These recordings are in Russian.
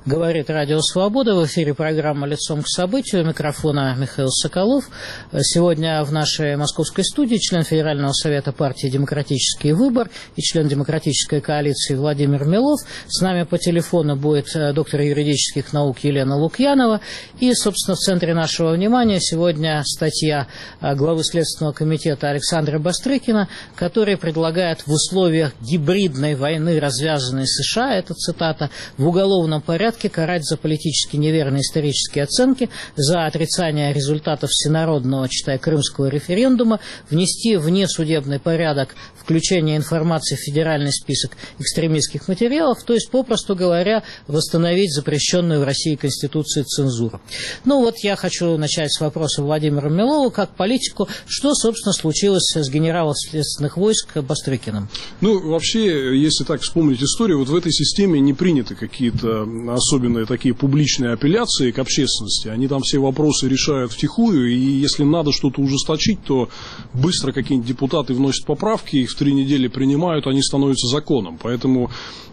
Говорит Радио Свобода. В эфире программа «Лицом к событию». У микрофона Михаил Соколов. Сегодня в нашей московской студии член Федерального совета партии «Демократический выбор» и член демократической коалиции Владимир Милов. С нами по телефону будет доктор юридических наук Елена Лукьянова. И, собственно, в центре нашего внимания сегодня статья главы Следственного комитета Александра Бастрыкина, который предлагает в условиях гибридной войны, развязанной США, это цитата, в уголовном порядке карать за политически неверные исторические оценки, за отрицание результатов всенародного, читай, крымского референдума, внести в внесудебный порядок включение информации в федеральный список экстремистских материалов, то есть, попросту говоря, восстановить запрещенную в России Конституцией цензуру. Ну вот я хочу начать с вопроса Владимира Милова, как политику, что, собственно, случилось с генералом следственных войск Бастрыкиным? Ну, вообще, если так вспомнить историю, вот в этой системе не приняты какие-то особенные такие публичные апелляции к общественности. Они там все вопросы решают втихую, и если надо что-то ужесточить, то быстро какие-нибудь депутаты вносят поправки, их в 3 недели принимают, они становятся законом. Поэтому,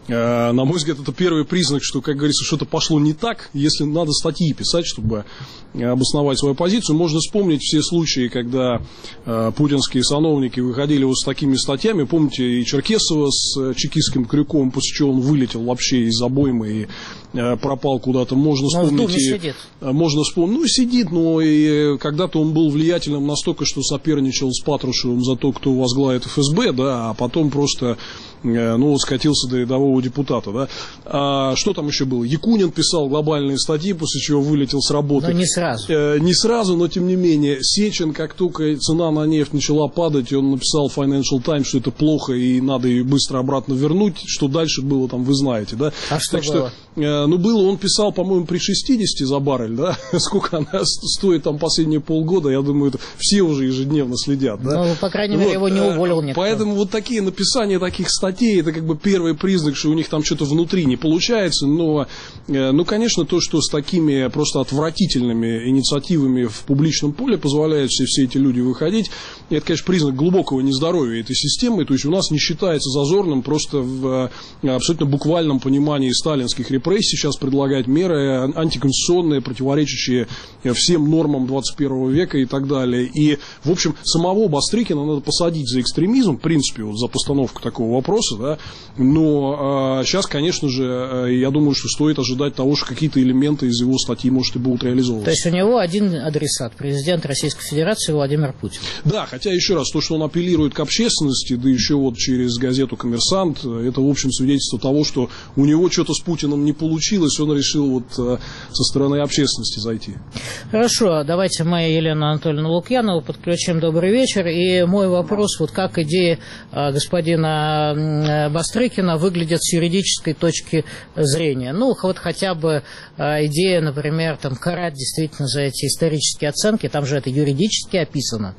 на мой взгляд, это первый признак, что, как говорится, что-то пошло не так, если надо статьи писать, чтобы обосновать свою позицию. Можно вспомнить все случаи, когда путинские сановники выходили вот с такими статьями. Помните, и Черкесова с чекистским крюком, после чего он вылетел вообще из обоймы и пропал куда-то. Можно вспомнить. Он в Думе сидит. Можно вспомнить. Ну, сидит, но и когда-то он был влиятельным настолько, что соперничал с Патрушевым за то, кто возглавит ФСБ, да, а потом просто скатился до рядового депутата, да. А что там еще было? Якунин писал глобальные статьи, после чего вылетел с работы. Но не сразу. Не сразу, но тем не менее. Сечин, как только цена на нефть начала падать, он написал в Financial Times, что это плохо и надо ее быстро обратно вернуть. Что дальше было, там, вы знаете, да. А что так было? Было, он писал, по-моему, при 60 за баррель, да. Сколько она стоит там последние полгода, я думаю, это все уже ежедневно следят, да. Ну, по крайней мере, его не уволил никто. Поэтому вот такие написания таких статей, это как бы первый признак, что у них там что-то внутри не получается, но, конечно, то, что с такими просто отвратительными инициативами в публичном поле позволяют все эти люди выходить, это, конечно, признак глубокого нездоровья этой системы, то есть у нас не считается зазорным просто в абсолютно буквальном понимании сталинских репрессий сейчас предлагать меры антиконституционные, противоречащие всем нормам 21 века и так далее. И, в общем, самого Бастрыкина надо посадить за экстремизм, в принципе, вот за постановку такого вопроса, да, но сейчас, конечно же, я думаю, что стоит ожидать того, что какие-то элементы из его статьи, может, и будут реализовываться. То есть у него один адресат, президент Российской Федерации Владимир Путин. Да, хотя, еще раз, то, что он апеллирует к общественности, да еще вот через газету «Коммерсант», это, в общем, свидетельство того, что у него что-то с Путиным не получилось, он решил вот со стороны общественности зайти. Хорошо, давайте мы Елену Анатольевну Лукьянову подключим. Добрый вечер. И мой вопрос, вот как идея господина Бастрыкина выглядит с юридической точки зрения. Ну, вот хотя бы идея, например, там, карать действительно за эти исторические оценки, там же это юридически описано.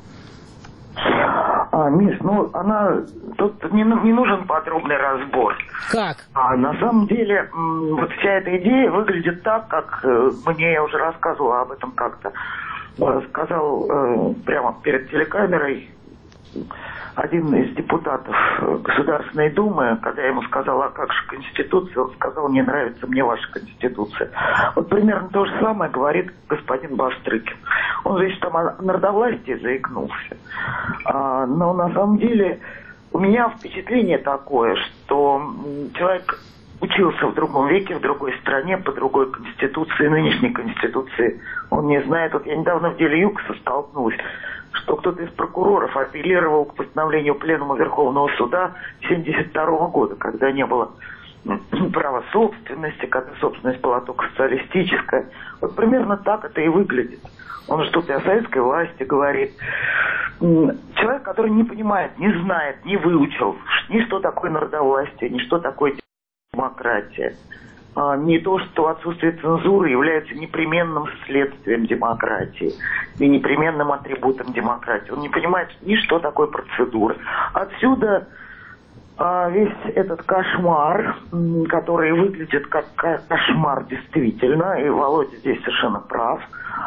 Миш, тут не нужен подробный разбор. Как? На самом деле, вот вся эта идея выглядит так, как мне, я уже рассказывала об этом как-то, сказал прямо перед телекамерой один из депутатов Государственной Думы, когда я ему сказал, а как же Конституция, он сказал, не нравится мне ваша Конституция. Вот примерно то же самое говорит господин Бастрыкин. Он здесь там о народовластии заикнулся. Но на самом деле у меня впечатление такое, что человек учился в другом веке, в другой стране, по другой Конституции, нынешней Конституции. Он не знает. Вот я недавно в деле ЮКОСа столкнулась, что кто-то из прокуроров апеллировал к постановлению Пленума Верховного Суда 1972 года, когда не было права собственности, когда собственность была только социалистическая. Вот примерно так это и выглядит. Он же тут и о советской власти говорит. Человек, который не понимает, не знает, не выучил ни что такое народовластие, ни что такое демократия. Не то, что отсутствие цензуры является непременным следствием демократии и непременным атрибутом демократии. Он не понимает ни что такое процедура. Отсюда весь этот кошмар, который выглядит как кошмар действительно, и Володя здесь совершенно прав.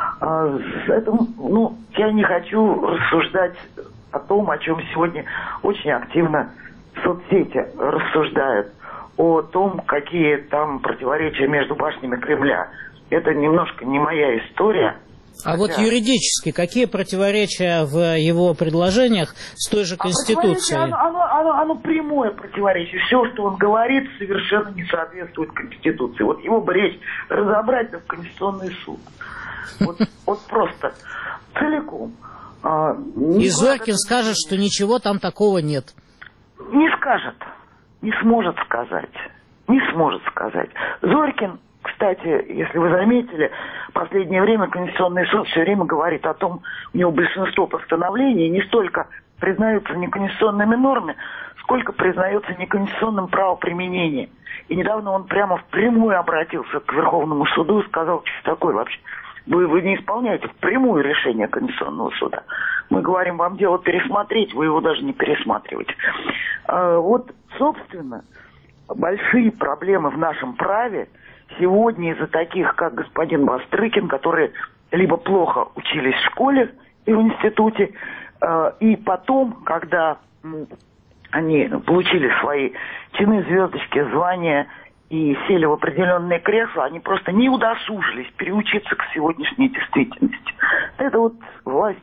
Я не хочу рассуждать о том, о чем сегодня очень активно соцсети рассуждают. о том, какие там противоречия между башнями Кремля. Это немножко не моя история. А вот юридически, какие противоречия в его предложениях с той же Конституцией? Оно прямое противоречие. Все, что он говорит, совершенно не соответствует Конституции. Вот его бы речь разобрать в Конституционный суд. Вот просто целиком. И Зорькин скажет, что ничего там такого нет. Не скажет. Не сможет сказать. Не сможет сказать. Зорькин, кстати, если вы заметили, в последнее время Конституционный суд все время говорит о том, у него большинство постановлений не столько признаются неконституционными нормами, сколько признается неконституционным правоприменением. И недавно он прямо впрямую обратился к Верховному суду и сказал, что такое вообще. Вы не исполняете впрямую решение Конституционного суда. Мы говорим, вам дело пересмотреть, вы его даже не пересматриваете. Вот, собственно, большие проблемы в нашем праве сегодня из-за таких, как господин Бастрыкин, которые либо плохо учились в школе и в институте, и потом, когда они получили свои чины, звездочки, звания и сели в определенные кресла, они просто не удосужились переучиться к сегодняшней действительности. Это вот власть,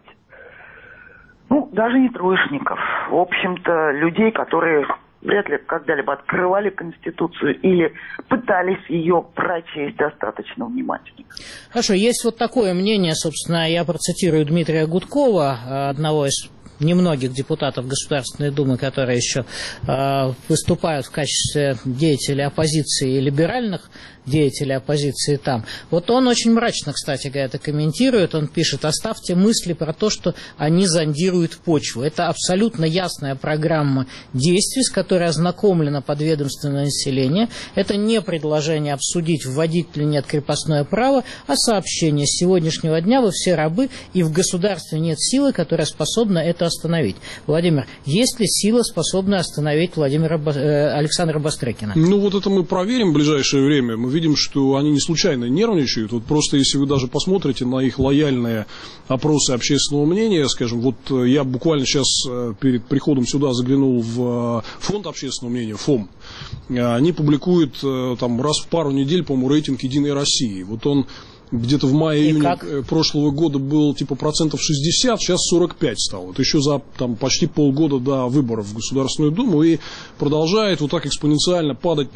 даже не троечников, в общем-то, людей, которые вряд ли когда-либо открывали Конституцию или пытались ее прочесть достаточно внимательно. Хорошо, есть вот такое мнение, собственно, я процитирую Дмитрия Гудкова, одного из немногих депутатов Государственной Думы, которые еще выступают в качестве деятелей оппозиции и либеральных деятелей оппозиции там. Вот он очень мрачно, кстати говоря, это комментирует. Он пишет: оставьте мысли про то, что они зондируют почву. Это абсолютно ясная программа действий, с которой ознакомлено подведомственное население. Это не предложение обсудить, вводить или нет крепостное право, а сообщение: с сегодняшнего дня вы все рабы, и в государстве нет силы, которая способна это остановить. Владимир, есть ли сила, способная остановить Александра Бастрыкина? Вот это мы проверим в ближайшее время. Мы видим, что они не случайно нервничают. Вот просто если вы даже посмотрите на их лояльные опросы общественного мнения, скажем, вот я буквально сейчас перед приходом сюда заглянул в фонд общественного мнения, ФОМ. Они публикуют там раз в пару недель, по-моему, рейтинг «Единой России». Вот он где-то в мае-июне прошлого года был типа 60%, сейчас 45% стал. Это еще за почти полгода до выборов в Государственную Думу, и продолжает вот так экспоненциально падать.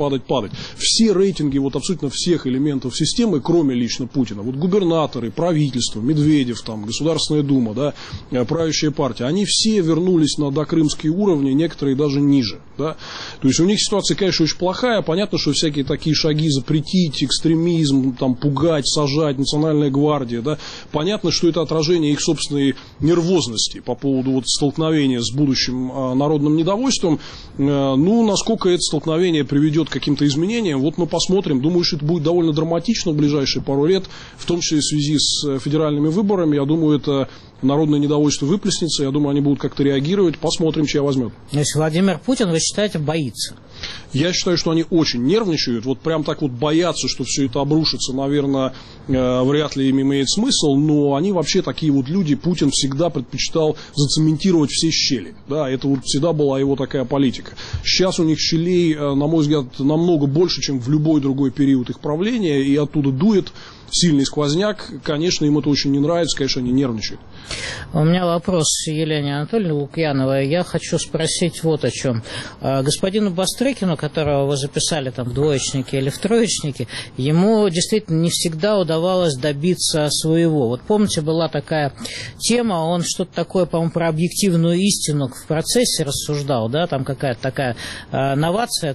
Все рейтинги вот абсолютно всех элементов системы, кроме лично Путина, вот губернаторы, правительство, Медведев, Государственная Дума, правящая партия, они все вернулись на докрымские уровни, некоторые даже ниже. Да? То есть у них ситуация, конечно, очень плохая. Понятно, что всякие такие шаги запретить, экстремизм, пугать, сажать, Национальная гвардия, понятно, что это отражение их собственной нервозности по поводу столкновения с будущим народным недовольством. Насколько это столкновение приведет к каким-то изменениям, мы посмотрим. Думаю, что это будет довольно драматично в ближайшие пару лет, в том числе в связи с федеральными выборами. Я думаю, это народное недовольство выплеснется, я думаю, они будут как-то реагировать. Посмотрим, чья возьмет. То есть Владимир Путин, вы считаете, боится? Я считаю, что они очень нервничают. Прям так боятся, что все это обрушится, наверное, вряд ли им имеет смысл, но они вообще такие люди. Путин всегда предпочитал зацементировать все щели. Да, это всегда была его такая политика. Сейчас у них щелей, на мой взгляд, намного больше, чем в любой другой период их правления, и оттуда дует сильный сквозняк. Конечно, им это очень не нравится, конечно, они нервничают. У меня вопрос к Елене Анатольевне Лукьяновой. Я хочу спросить вот о чем. Господину Бастрыкину, которого вы записали в двоечнике или в троечнике, ему действительно не всегда удавалось добиться своего. Вот помните, была такая тема, он что-то такое, по-моему, про объективную истину в процессе рассуждал, там какая-то такая новация,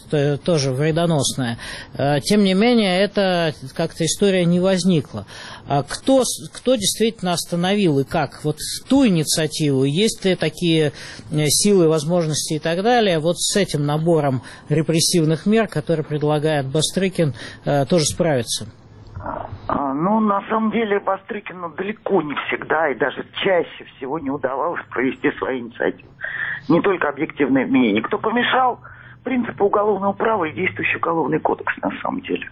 тоже вредоносная. Тем не менее, это как-то история не возникла. Кто действительно остановил и как? Ту инициативу, есть ли такие силы, возможности и так далее, с этим набором репрессивных мер, которые предлагает Бастрыкин, тоже справиться? На самом деле Бастрыкину далеко не всегда и даже чаще всего не удавалось провести свои инициативы. Не только объективное мнение. Кто помешал принципу уголовного права и действующий уголовный кодекс на самом деле.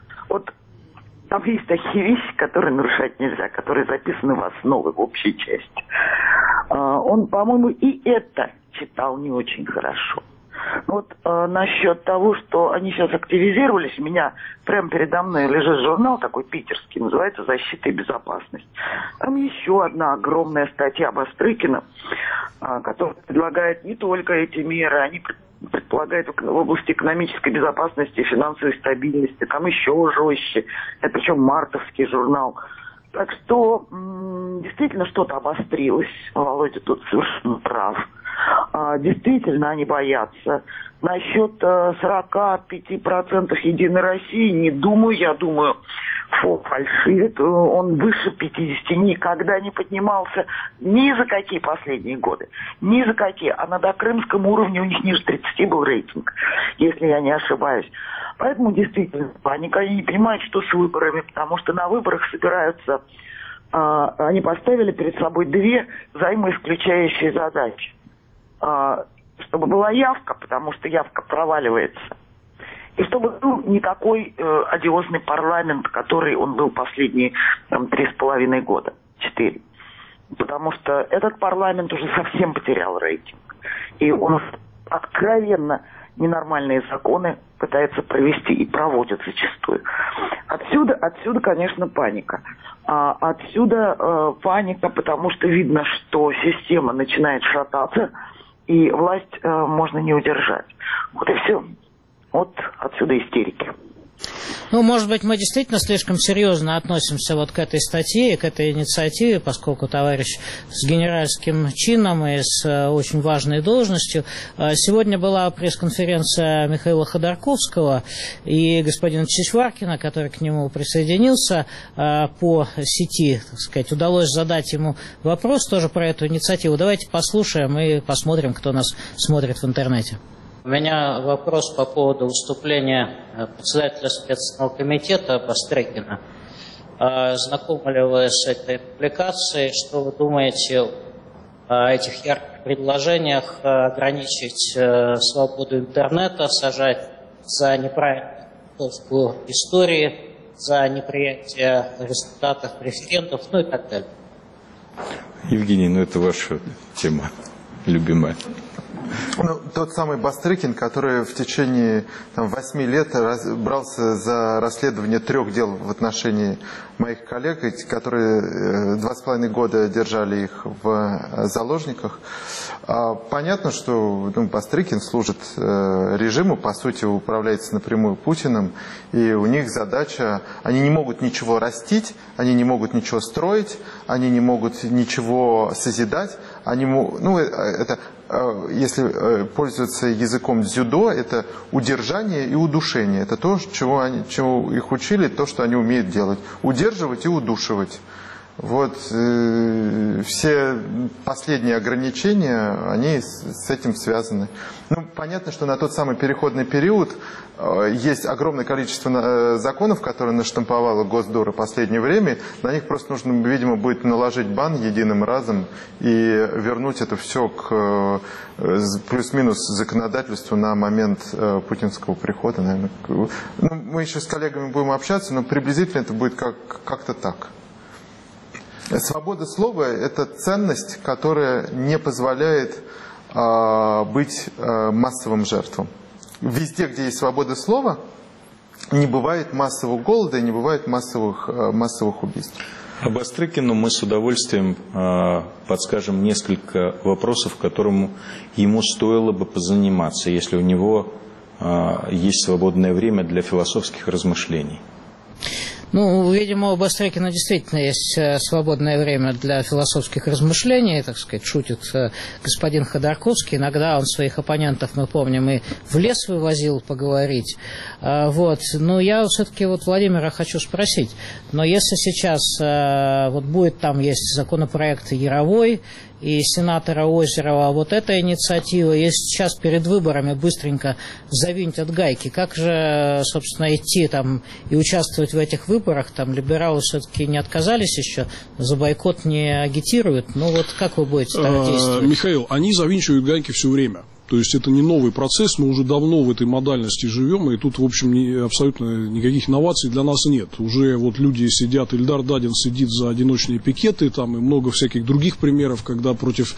Там есть такие вещи, которые нарушать нельзя, которые записаны в основы, в общей части. Он, по-моему, и это читал не очень хорошо. Вот насчет того, что они сейчас активизировались, у меня прямо передо мной лежит журнал такой питерский, называется «Защита и безопасность». Там еще одна огромная статья Бастрыкина, которая предлагает не только эти меры, они предполагают в области экономической безопасности и финансовой стабильности, там еще жестче, это причем мартовский журнал. Так что действительно что-то обострилось, Володя тут совершенно прав. Действительно, они боятся. Насчет 45% Единой России не думаю, я думаю, фальшивит. Он выше 50 никогда не поднимался ни за какие последние годы. Ни за какие. А на докрымском уровне у них ниже 30 был рейтинг, если я не ошибаюсь. Поэтому действительно паника. Они не понимают, что с выборами, потому что на выборах собираются... Они поставили перед собой две взаимоисключающие задачи. Чтобы была явка, потому что явка проваливается. И чтобы был не такой одиозный парламент, который он был последние 3,5 года, 4. Потому что этот парламент уже совсем потерял рейтинг. И он откровенно ненормальные законы пытается провести и проводит зачастую. Отсюда, конечно, паника. Отсюда паника, потому что видно, что система начинает шататься, и власть можно не удержать. Вот и все. Вот отсюда истерики. Ну, может быть, мы действительно слишком серьезно относимся вот к этой статье, к этой инициативе, поскольку товарищ с генеральским чином и с очень важной должностью. Сегодня была пресс-конференция Михаила Ходорковского и господина Чичваркина, который к нему присоединился по сети, так сказать. Удалось задать ему вопрос тоже про эту инициативу. Давайте послушаем и посмотрим, кто нас смотрит в интернете. У меня вопрос по поводу выступления председателя Следственного комитета Бастрыкина. Знакомы ли вы с этой публикацией? Что вы думаете о этих ярких предложениях ограничить свободу интернета, сажать за неправильную подготовку истории, за неприятие результатов референдумов, ну и так далее? Евгений, ну это ваша тема любимая. Ну, тот самый Бастрыкин, который в течение 8 лет брался за расследование 3 дел в отношении моих коллег, которые 2,5 года держали их в заложниках. Понятно, что Бастрыкин служит режиму, по сути, управляется напрямую Путиным, и у них задача, они не могут ничего растить, они не могут ничего строить, они не могут ничего созидать, это, если пользоваться языком дзюдо, это удержание и удушение. Это то, чего их учили, то, что они умеют делать. Удерживать и удушивать. Вот все последние ограничения, они с этим связаны. Ну, понятно, что на тот самый переходный период есть огромное количество законов, которые наштамповала Госдура в последнее время. На них просто нужно, видимо, будет наложить бан единым разом и вернуть это все к плюс-минус законодательству на момент путинского прихода. Наверное. Ну, мы еще с коллегами будем общаться, но приблизительно это будет как-то так. Свобода слова – это ценность, которая не позволяет быть массовым жертвам. Везде, где есть свобода слова, не бывает массового голода и не бывает массовых убийств. А Бастрыкину мы с удовольствием подскажем несколько вопросов, которым ему стоило бы позаниматься, если у него есть свободное время для философских размышлений. Ну, видимо, у Бастрыкина действительно есть свободное время для философских размышлений, так сказать, шутит господин Ходорковский. Иногда он своих оппонентов, мы помним, и в лес вывозил поговорить. Вот. Но я все-таки Владимира хочу спросить. Но если сейчас будет там есть законопроект Яровой и сенатора Озерова, вот эта инициатива, если сейчас перед выборами быстренько завинтят гайки, как же, собственно, идти там и участвовать в этих выборах? Там либералы все-таки не отказались еще, за бойкот не агитируют. Ну вот как вы будете так действовать? Михаил, они завинчивают гайки все время. То есть это не новый процесс, мы уже давно в этой модальности живем, и тут, в общем, абсолютно никаких инноваций для нас нет. Уже люди сидят, Ильдар Дадин сидит за одиночные пикеты, там и много всяких других примеров, когда против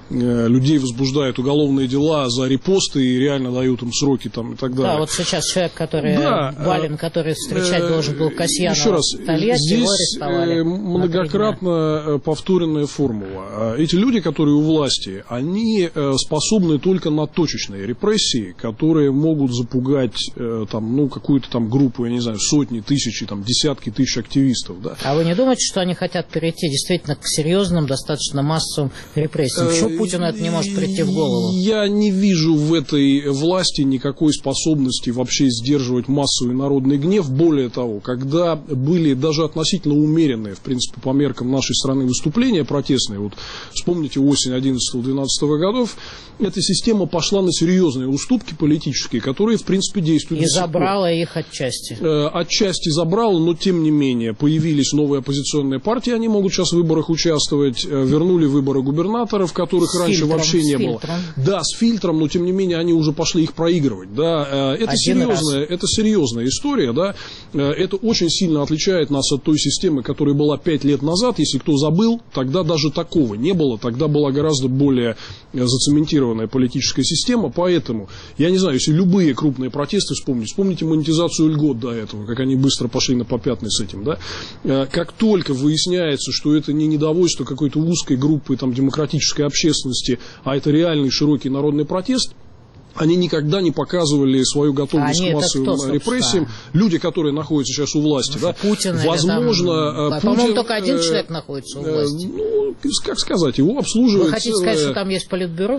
людей возбуждают уголовные дела за репосты и реально дают им сроки там, и так далее. Да, вот сейчас человек, который Балин, который встречать должен был Касьянова еще раз, в Тольятти, его арестовали. Многократно повторенная формула. Эти люди, которые у власти, они способны только на точечные репрессии, которые могут запугать там, какую-то там группу, я не знаю, сотни, тысячи, там, десятки тысяч активистов. Да. А вы не думаете, что они хотят перейти действительно к серьезным, достаточно массовым репрессиям? Почему Путину это не может прийти в голову? Я не вижу в этой власти никакой способности вообще сдерживать массовый народный гнев. Более того, когда были даже относительно умеренные, в принципе, по меркам нашей страны выступления протестные, вот вспомните осень 11-12 годов, эта система пошла на серьезные уступки политические, которые, в принципе, действуют. И забрала их отчасти. Отчасти забрала, но тем не менее появились новые оппозиционные партии, они могут сейчас в выборах участвовать, вернули выборы губернаторов, которых раньше вообще не было. Да, с фильтром, но тем не менее они уже пошли их проигрывать. Да. Это серьезная история. Да. Это очень сильно отличает нас от той системы, которая была 5 лет назад. Если кто забыл, тогда даже такого не было. Тогда была гораздо более зацементированная политическая система. Поэтому, я не знаю, если любые крупные протесты вспомните монетизацию льгот до этого, как они быстро пошли на попятный с этим. Да. Как только выясняется, что это не недовольство какой-то узкой группы там, демократической общественности, а это реальный широкий народный протест, они никогда не показывали свою готовность к массовым репрессиям. Люди, которые находятся сейчас у власти, да, Путин, возможно, по-моему, только один человек находится у власти. Как сказать, его обслуживает. Вы хотите сказать, что там есть политбюро?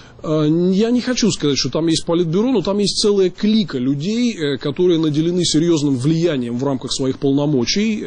Я не хочу сказать, что там есть политбюро, но там есть целая клика людей, которые наделены серьезным влиянием в рамках своих полномочий.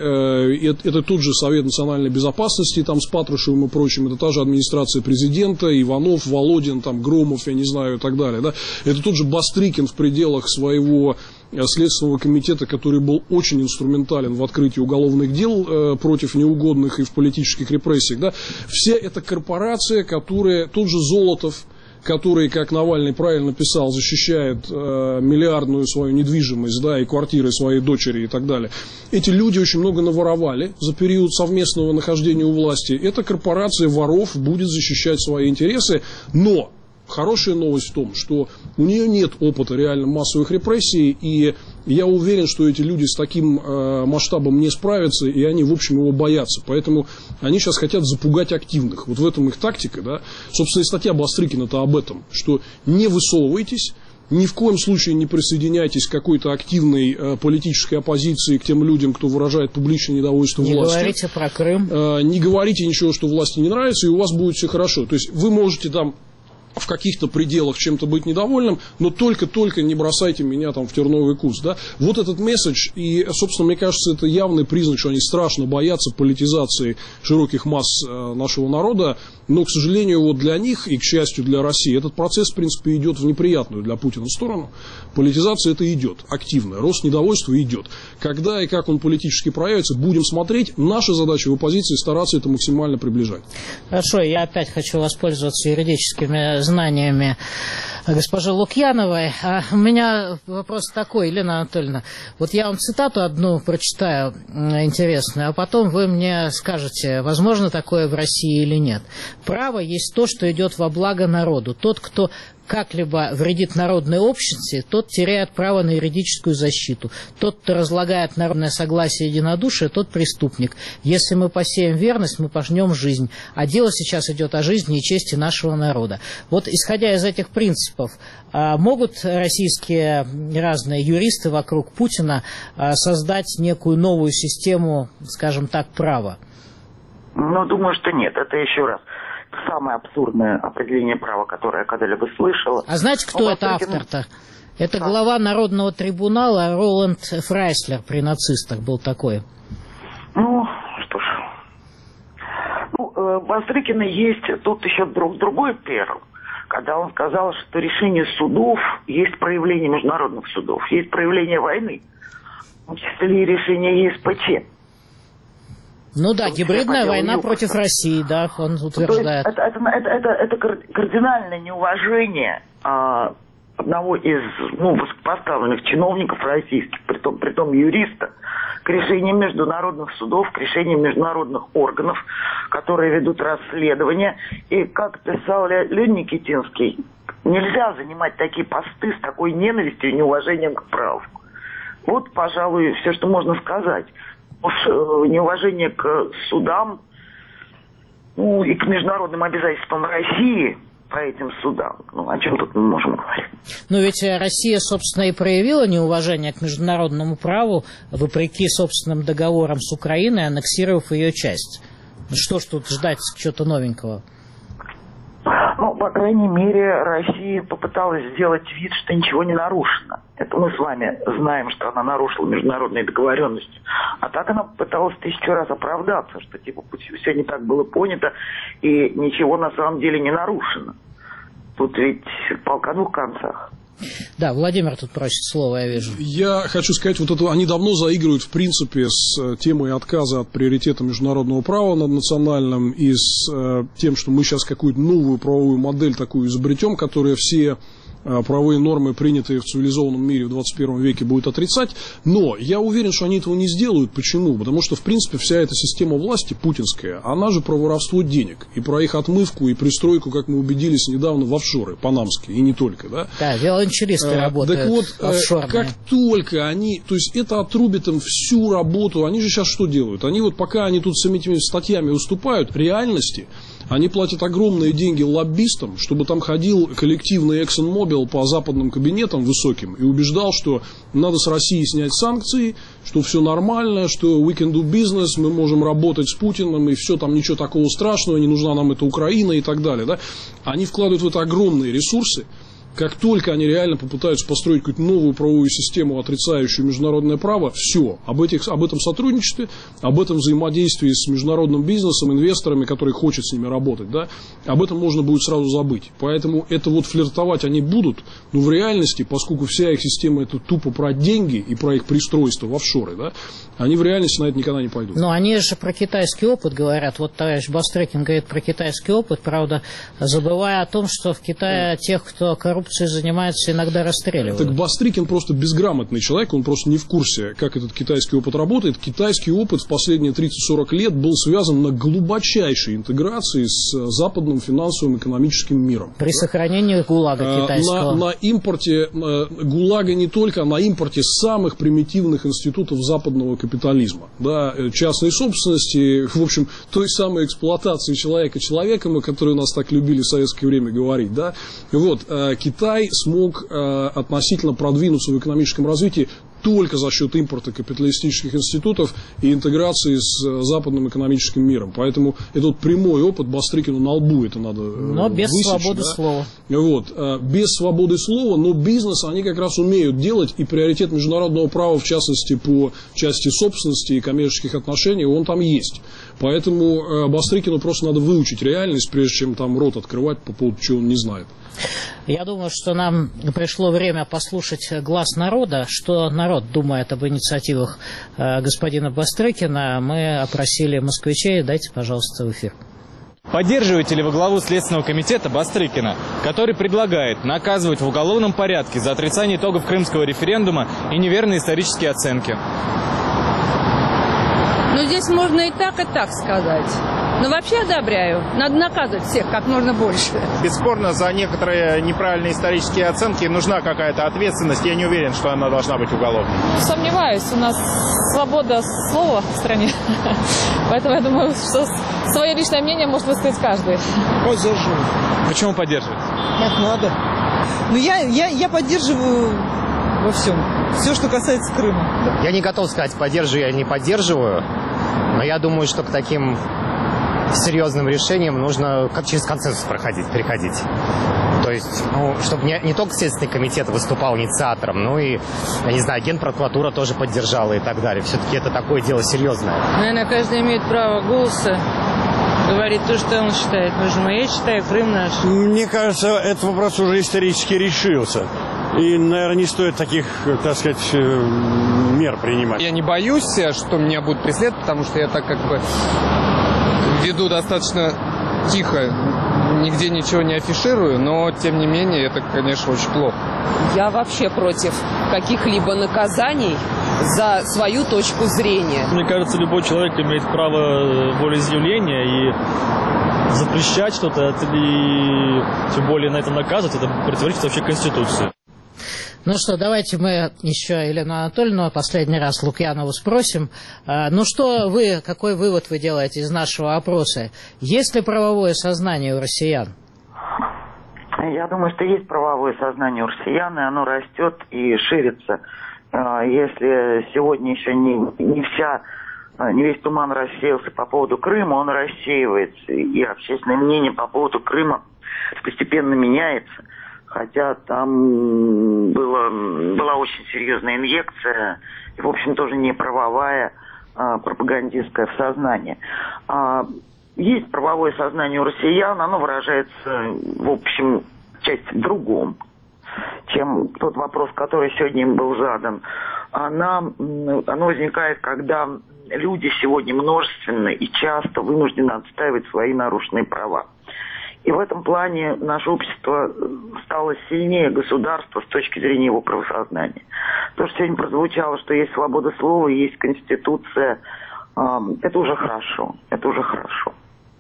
Это тот же Совет национальной безопасности, там с Патрушевым и прочим, это та же администрация президента, Иванов, Володин, там, Громов, я не знаю, и так далее. Да? Это тот же Бастрыкин в пределах своего Следственного комитета, который был очень инструментален в открытии уголовных дел против неугодных и в политических репрессиях. Да? Вся эта корпорация, которая, тот же Золотов, который, как Навальный правильно писал, защищает миллиардную свою недвижимость, да, и квартиры своей дочери и так далее. Эти люди очень много наворовали за период совместного нахождения у власти. Эта корпорация воров будет защищать свои интересы, но хорошая новость в том, что у нее нет опыта реально массовых репрессий, и я уверен, что эти люди с таким масштабом не справятся, и они, в общем, его боятся. Поэтому они сейчас хотят запугать активных. Вот в этом их тактика. Да? Собственно, и статья Бастрыкина-то об этом, что не высовывайтесь, ни в коем случае не присоединяйтесь к какой-то активной политической оппозиции, к тем людям, кто выражает публичное недовольство властью. Не говорите про Крым. Не говорите ничего, что власти не нравится, и у вас будет все хорошо. То есть вы можете там в каких-то пределах чем-то быть недовольным, но только не бросайте меня там в терновый куст. Да? Вот этот месседж, и, собственно, мне кажется, это явный признак, что они страшно боятся политизации широких масс нашего народа, но, к сожалению, вот для них и, к счастью, для России, этот процесс, в принципе, идет в неприятную для Путина сторону. Политизация это идет, активная, рост недовольства идет. Когда и как он политически проявится, будем смотреть. Наша задача в оппозиции стараться это максимально приближать. Хорошо, я опять хочу воспользоваться юридическими знаниями госпожи Лукьяновой. А у меня вопрос такой, Елена Анатольевна. Вот я вам цитату одну прочитаю интересную, а потом вы мне скажете, возможно такое в России или нет. Право есть то, что идет во благо народу. Тот, кто как-либо вредит народной общности, тот теряет право на юридическую защиту. Тот, кто разлагает народное согласие и единодушие, тот преступник. Если мы посеем верность, мы пожнем жизнь. А дело сейчас идет о жизни и чести нашего народа. Вот исходя из этих принципов, могут российские разные юристы вокруг Путина создать некую новую систему, скажем так, права? Ну, думаю, что нет. Это еще раз самое абсурдное определение права, которое я когда-либо слышала. А знаете, кто это автор-то? Это глава Народного трибунала Роланд Фрайслер при нацистах был такой. Ну, что ж. У Бастрыкина есть тут еще другой перл, когда он сказал, что решение судов есть проявление международных судов, есть проявление войны, в том числе и решение ЕСПЧ. Ну да, гибридная война против России, да, он утверждает. Это кардинальное неуважение одного из высокопоставленных чиновников российских, притом юриста, к решениям международных судов, к решениям международных органов, которые ведут расследование. И, как писал Леонид Никитинский, нельзя занимать такие посты с такой ненавистью и неуважением к праву. Вот, пожалуй, все, что можно сказать. Уж неуважение к судам, и к международным обязательствам России по этим судам. О чем тут мы можем говорить? Но ведь Россия, собственно, и проявила неуважение к международному праву, вопреки собственным договорам с Украиной, аннексировав ее часть. Что ж тут ждать чего-то новенького? По крайней мере, Россия попыталась сделать вид, что ничего не нарушено. Это мы с вами знаем, что она нарушила международные договоренности. А так она попыталась 1000 раз оправдаться, что все не так было понято и ничего на самом деле не нарушено. Тут ведь палка о двух концах. Да, Владимир тут просит слова, я вижу. Я хочу сказать, они давно заигрывают, в принципе, с темой отказа от приоритета международного права над национальным и с тем, что мы сейчас какую-то новую правовую модель такую изобретем, которая все правовые нормы, принятые в цивилизованном мире в 21 веке, будет отрицать. Но я уверен, что они этого не сделают. Почему? Потому что, в принципе, вся эта система власти путинская, она же про воровство денег. И про их отмывку и пристройку, как мы убедились недавно, в офшоры панамские. И не только, да? Да, виолончелисты работают. Так вот, офшорные. как только они... То есть, это отрубит им всю работу. Они же сейчас что делают? Они пока они тут с этими статьями выступают, в реальности... Они платят огромные деньги лоббистам, чтобы там ходил коллективный ExxonMobil по западным кабинетам высоким и убеждал, что надо с России снять санкции, что все нормально, что we can do business, мы можем работать с Путиным, и все, там ничего такого страшного, не нужна нам эта Украина и так далее. Да? Они вкладывают в это огромные ресурсы. Как только они реально попытаются построить какую-то новую правовую систему, отрицающую международное право, все, об этом сотрудничестве, об этом взаимодействии с международным бизнесом, инвесторами, которые хотят с ними работать, да, об этом можно будет сразу забыть. Поэтому это флиртовать они будут, но в реальности, поскольку вся их система это тупо про деньги и про их пристройство в офшоры, да, они в реальности на это никогда не пойдут. Но они же про китайский опыт говорят. Вот товарищ Бастрыкин говорит про китайский опыт, правда, забывая о том, что в Китае тех, кто коррупцией занимается, иногда расстреливают. Так Бастрыкин просто безграмотный человек, он просто не в курсе, как этот китайский опыт работает. Китайский опыт в последние 30-40 лет был связан на глубочайшей интеграции с западным финансовым экономическим миром. При сохранении ГУЛАГа китайского. На импорте ГУЛАГа не только, а на импорте самых примитивных институтов западного капитализма. Да, частной собственности, в общем, той самой эксплуатации человека человеком, о которой у нас так любили в советское время говорить. Да? Китай смог относительно продвинуться в экономическом развитии только за счет импорта капиталистических институтов и интеграции с западным экономическим миром. Поэтому это прямой опыт, Бастрыкину на лбу это надо но без высечь, свободы слова. Без свободы слова, но бизнес они как раз умеют делать, и приоритет международного права, в частности, по части собственности и коммерческих отношений, он там есть. Поэтому Бастрыкину просто надо выучить реальность, прежде чем там рот открывать по поводу чего он не знает. Я думаю, что нам пришло время послушать глаз народа, что народ думает об инициативах господина Бастрыкина. Мы опросили москвичей. Дайте, пожалуйста, в эфир. Поддерживаете ли вы главу Следственного комитета Бастрыкина, который предлагает наказывать в уголовном порядке за отрицание итогов крымского референдума и неверные исторические оценки? Ну, здесь можно и так сказать. Но вообще одобряю. Надо наказывать всех как можно больше. Бесспорно, за некоторые неправильные исторические оценки нужна какая-то ответственность. Я не уверен, что она должна быть уголовной. Сомневаюсь. У нас свобода слова в стране. Поэтому я думаю, что свое личное мнение может высказать каждый. Поддерживаю. Почему поддерживаете? Как надо. Ну, я поддерживаю во всем. Все, что касается Крыма. Я не готов сказать, поддерживаю или не поддерживаю. Но я думаю, что к таким серьезным решениям нужно как через консенсус переходить. То есть, чтобы не только Следственный комитет выступал инициатором, но и, я не знаю, Генпрокуратура тоже поддержала и так далее. Все-таки это такое дело серьезное. Наверное, каждый имеет право голоса говорить то, что он считает нужным. А я считаю, Крым наш. Мне кажется, этот вопрос уже исторически решился. И, наверное, не стоит таких, так сказать, мер принимать. Я не боюсь, что меня будут преследовать, потому что я так веду достаточно тихо, нигде ничего не афиширую, но, тем не менее, это, конечно, очень плохо. Я вообще против каких-либо наказаний за свою точку зрения. Мне кажется, любой человек имеет право волеизъявления, и запрещать что-то, и тем более на это наказывать, это противоречит вообще Конституции. Ну что, давайте мы еще Елену Анатольевну последний раз Лукьянову спросим. Ну что вы, какой вывод вы делаете из нашего опроса? Есть ли правовое сознание у россиян? Я думаю, что есть правовое сознание у россиян, и оно растет и ширится. Если сегодня еще не весь туман рассеялся по поводу Крыма, он рассеивается, и общественное мнение по поводу Крыма постепенно меняется. Хотя там была очень серьезная инъекция, и, в общем, тоже не правовая, пропагандистская в сознание. Есть правовое сознание у россиян, оно выражается, в общем, часть в другом, чем тот вопрос, который сегодня им был задан. Оно возникает, когда люди сегодня множественно и часто вынуждены отстаивать свои нарушенные права. И в этом плане наше общество стало сильнее государства с точки зрения его правосознания. То, что сегодня прозвучало, что есть свобода слова, есть Конституция, это уже хорошо. Это уже хорошо.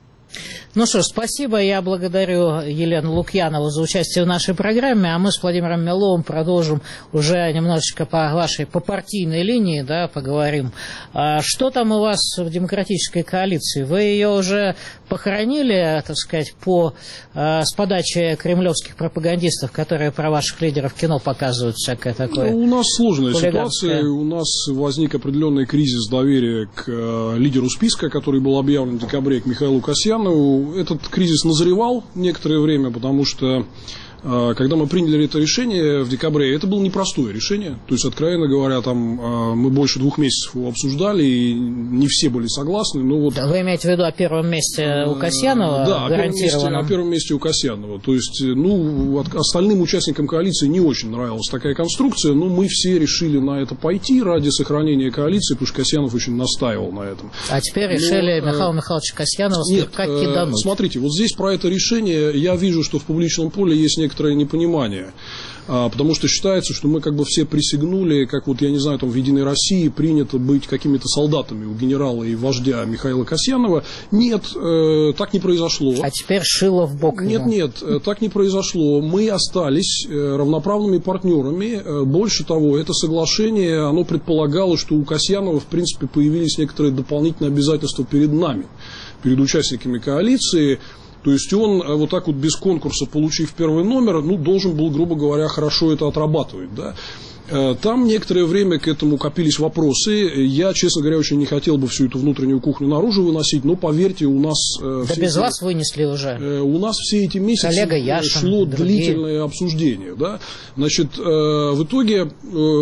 Ну что ж, спасибо. Я благодарю Елену Лукьянову за участие в нашей программе, а мы с Владимиром Миловым продолжим уже немножечко по вашей партийной линии, да, поговорим. Что там у вас в демократической коалиции? Вы ее уже похоронили, так сказать, с подачи кремлевских пропагандистов, которые про ваших лидеров в кино показывают всякое такое? У нас сложная ситуация. У нас возник определенный кризис доверия к лидеру списка, который был объявлен в декабре, к Михаилу Касьянову. Этот кризис назревал некоторое время, потому что когда мы приняли это решение в декабре, это было непростое решение. То есть, откровенно говоря, там мы больше 2 месяцев его обсуждали, и не все были согласны. Но вот, вы имеете в виду о первом месте у Касьянова? Да, о первом месте у Касьянова. То есть, остальным участникам коалиции не очень нравилась такая конструкция, но мы все решили на это пойти ради сохранения коалиции, потому что Касьянов очень настаивал на этом. А теперь решили Михаила Михайловича Касьянова слегка кидануть. Смотрите, вот здесь про это решение я вижу, что в публичном поле есть некоторое непонимание, потому что считается, что мы как бы все присягнули, как вот, я не знаю, там в «Единой России» принято быть какими-то солдатами у генерала и вождя Михаила Касьянова. Нет, так не произошло. А теперь шило в бок. Нет, так не произошло. Мы остались равноправными партнерами. Больше того, это соглашение, оно предполагало, что у Касьянова, в принципе, появились некоторые дополнительные обязательства перед нами, перед участниками коалиции. То есть он вот так вот без конкурса, получив первый номер, должен был, грубо говоря, хорошо это отрабатывать, да. Там некоторое время к этому копились вопросы. Я, честно говоря, очень не хотел бы всю эту внутреннюю кухню наружу выносить, но, поверьте, у нас... Да без вас вынесли уже. У нас все эти месяцы шло длительное обсуждение. Да? Значит, в итоге,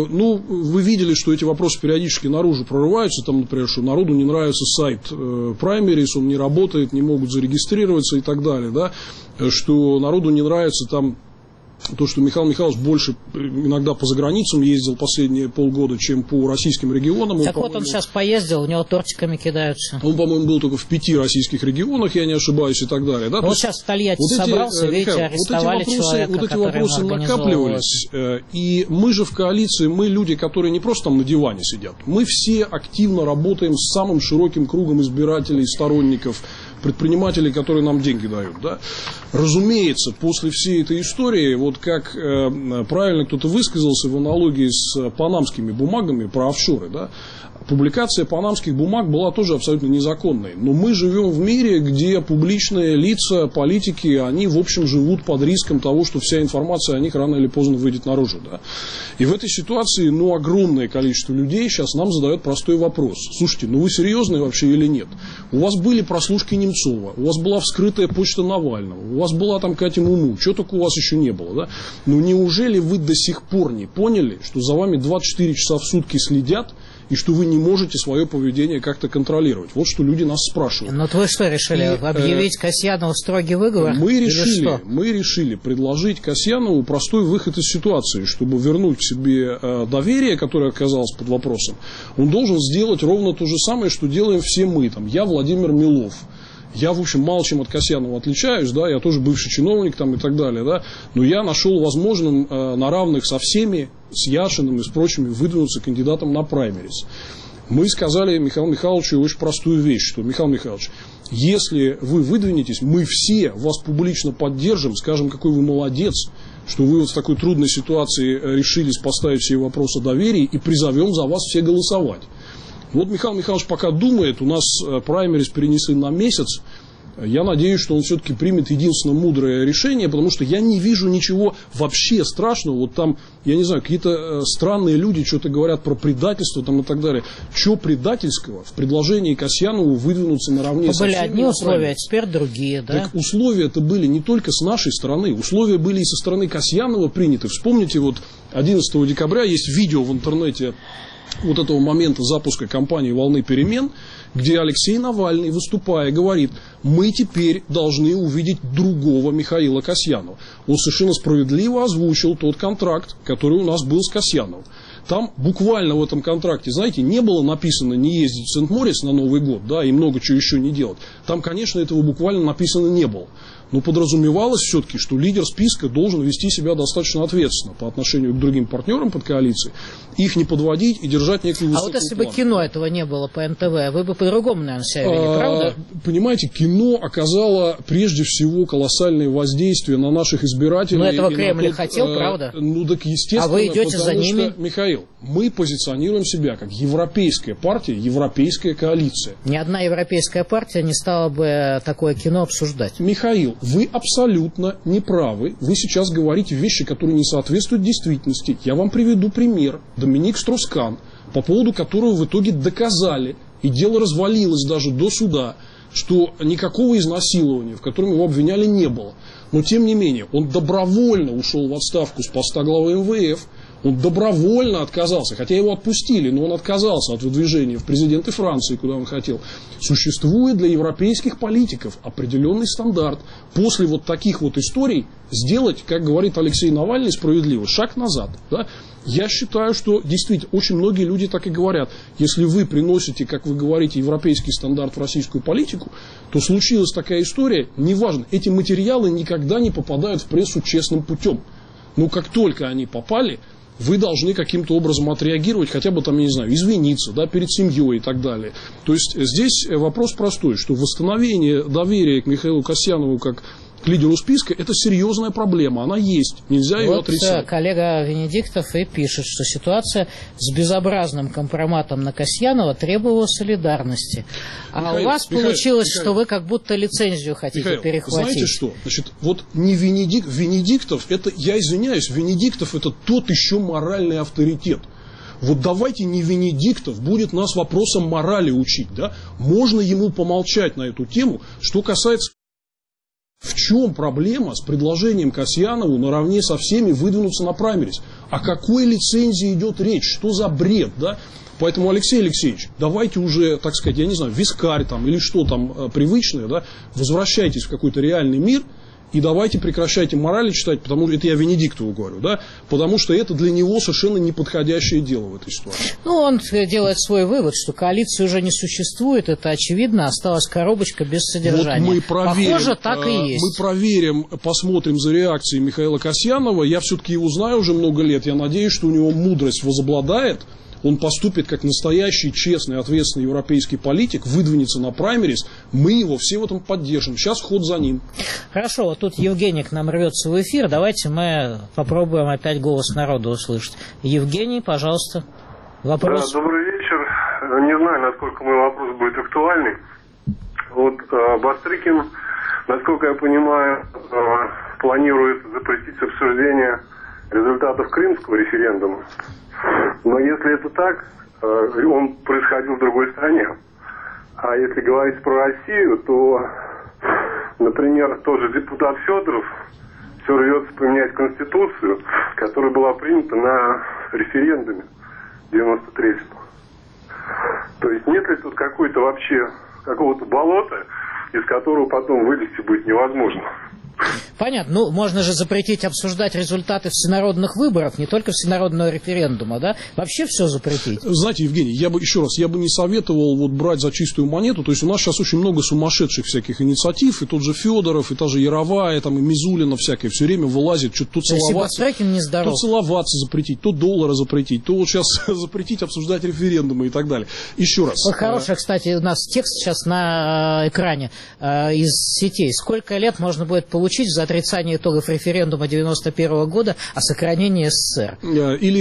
вы видели, что эти вопросы периодически наружу прорываются. Там, например, что народу не нравится сайт Primaries, он не работает, не могут зарегистрироваться и так далее. Да? Что народу не нравится там... То, что Михаил Михайлович больше иногда по заграницам ездил последние полгода, чем по российским регионам. Так он сейчас поездил, у него тортиками кидаются. Он, по-моему, был только в 5 российских регионах, я не ошибаюсь, и так далее. Да? Вот сейчас в Тольятти собрался, видите, арестовали человека, вот эти вопросы накапливались, и мы же в коалиции, мы люди, которые не просто там на диване сидят, мы все активно работаем с самым широким кругом избирателей, сторонников, предпринимателей, которые нам деньги дают. Да? Разумеется, после всей этой истории, вот как правильно кто-то высказался в аналогии с панамскими бумагами про офшоры, да, публикация панамских бумаг была тоже абсолютно незаконной. Но мы живем в мире, где публичные лица, политики, они, в общем, живут под риском того, что вся информация о них рано или поздно выйдет наружу. Да? И в этой ситуации, огромное количество людей сейчас нам задает простой вопрос. Слушайте, вы серьезные вообще или нет? У вас были прослушки Немцова, у вас была вскрытая почта Навального, у вас была там Катя Муму, чего только у вас еще не было. Да? Неужели вы до сих пор не поняли, что за вами 24 часа в сутки следят, и что вы не можете свое поведение как-то контролировать? Вот что люди нас спрашивают. Но вы что решили, объявить Касьянову строгий выговор? Мы решили предложить Касьянову простой выход из ситуации, чтобы вернуть к себе доверие, которое оказалось под вопросом. Он должен сделать ровно то же самое, что делаем все мы. Я Владимир Милов. Я, в общем, мало чем от Касьянова отличаюсь, да, я тоже бывший чиновник там и так далее, да, но я нашел возможным на равных со всеми, с Яшиным и с прочими, выдвинуться кандидатом на праймерис. Мы сказали Михаилу Михайловичу очень простую вещь, что, Михаил Михайлович, если вы выдвинетесь, мы все вас публично поддержим, скажем, какой вы молодец, что вы вот в такой трудной ситуации решились поставить все вопросы доверия и призовем за вас все голосовать. Вот Михаил Михайлович пока думает, у нас праймерис перенесли на месяц. Я надеюсь, что он все-таки примет единственно мудрое решение, потому что я не вижу ничего вообще страшного. Вот там, я не знаю, какие-то странные люди что-то говорят про предательство там и так далее. Чего предательского в предложении Касьянову выдвинуться наравне со всеми? Были одни условия, а теперь другие, да? Так условия-то были не только с нашей стороны, условия были и со стороны Касьянова приняты. Вспомните, вот 11 декабря есть видео в интернете вот этого момента запуска кампании «Волны перемен», где Алексей Навальный, выступая, говорит: мы теперь должны увидеть другого Михаила Касьянова. Он совершенно справедливо озвучил тот контракт, который у нас был с Касьяновым. Там буквально в этом контракте, знаете, не было написано не ездить в Сент-Морис на Новый год, да, и много чего еще не делать. Там, конечно, этого буквально написано не было. Но подразумевалось все-таки, что лидер списка должен вести себя достаточно ответственно по отношению к другим партнерам под коалицией, их не подводить и держать некую высокую планку. А вот если бы кино этого не было по НТВ, вы бы по-другому, наверное, себя вели, правда? Понимаете, кино оказало прежде всего колоссальное воздействие на наших избирателей. Но этого Кремль хотел, правда? Ну так естественно. А вы идете за ними? Что, Михаил, мы позиционируем себя как европейская партия, европейская коалиция. Ни одна европейская партия не стала бы такое кино обсуждать. Михаил, вы абсолютно не правы. Вы сейчас говорите вещи, которые не соответствуют действительности. Я вам приведу пример. Доминик Строс-Кан, по поводу которого в итоге доказали, и дело развалилось даже до суда, что никакого изнасилования, в котором его обвиняли, не было. Но тем не менее, он добровольно ушел в отставку с поста главы МВФ. Он добровольно отказался, хотя его отпустили, но он отказался от выдвижения в президенты Франции, куда он хотел. Существует для европейских политиков определенный стандарт. После вот таких вот историй сделать, как говорит Алексей Навальный справедливо, шаг назад. Да? Я считаю, что действительно очень многие люди так и говорят. Если вы приносите, как вы говорите, европейский стандарт в российскую политику, то случилась такая история, неважно, эти материалы никогда не попадают в прессу честным путем. Но как только они попали, вы должны каким-то образом отреагировать, хотя бы там, я не знаю, извиниться, да, перед семьей и так далее. То есть здесь вопрос простой, что восстановление доверия к Михаилу Касьянову как к лидеру списка – это серьезная проблема, она есть, нельзя ее отрицать. Коллега Венедиктов и пишет, что ситуация с безобразным компроматом на Касьянова требовала солидарности. А у вас получилось, что вы как будто лицензию хотите перехватить. Знаете что? Значит, вот не Венедиктов, это, я извиняюсь, Венедиктов – это тот еще моральный авторитет. Вот давайте не Венедиктов будет нас вопросом морали учить, да? Можно ему помолчать на эту тему. Что касается... В чем проблема с предложением Касьянову наравне со всеми выдвинуться на праймерис? О какой лицензии идет речь? Что за бред, да? Поэтому, Алексей Алексеевич, давайте уже, так сказать, я не знаю, вискарь там или что там привычное, да, возвращайтесь в какой-то реальный мир и давайте прекращайте морали читать, потому что это я Венедиктову говорю, да, потому что это для него совершенно неподходящее дело в этой ситуации. Ну, он делает свой вывод, что коалиции уже не существует, это очевидно, осталась коробочка без содержания. Вот мы проверим, похоже, так и есть. Мы проверим, посмотрим за реакцией Михаила Касьянова. Я все-таки его знаю уже много лет, я надеюсь, что у него мудрость возобладает. Он поступит как настоящий, честный, ответственный европейский политик, выдвинется на праймерис, мы его все в этом поддержим. Сейчас ход за ним. Хорошо, вот тут Евгений к нам рвется в эфир. Давайте мы попробуем опять голос народа услышать. Евгений, пожалуйста, вопрос. Да, добрый вечер. Не знаю, насколько мой вопрос будет актуальный. Вот Бастрыкин, насколько я понимаю, планирует запретить обсуждение результатов крымского референдума. Но если это так, он происходил в другой стране. А если говорить про Россию, то, например, тот же депутат Федоров все рвется поменять Конституцию, которая была принята на референдуме 93-го. То есть нет ли тут какой-то вообще, какого-то болота, из которого потом вылезти будет невозможно? Понятно. Ну, можно же запретить обсуждать результаты всенародных выборов, не только всенародного референдума, да? Вообще все запретить. Знаете, Евгений, я бы не советовал вот брать за чистую монету. То есть у нас сейчас очень много сумасшедших всяких инициатив, и тот же Федоров, и та же Яровая, там, и Мизулина всякая все время вылазит, что-то то целоваться, то целоваться запретить, то доллары запретить, то вот сейчас запретить обсуждать референдумы и так далее. Еще раз. Вот хороший, кстати, у нас текст сейчас на экране из сетей. Сколько лет можно будет получить за отрицание итогов референдума 91 года о сохранении СССР? Или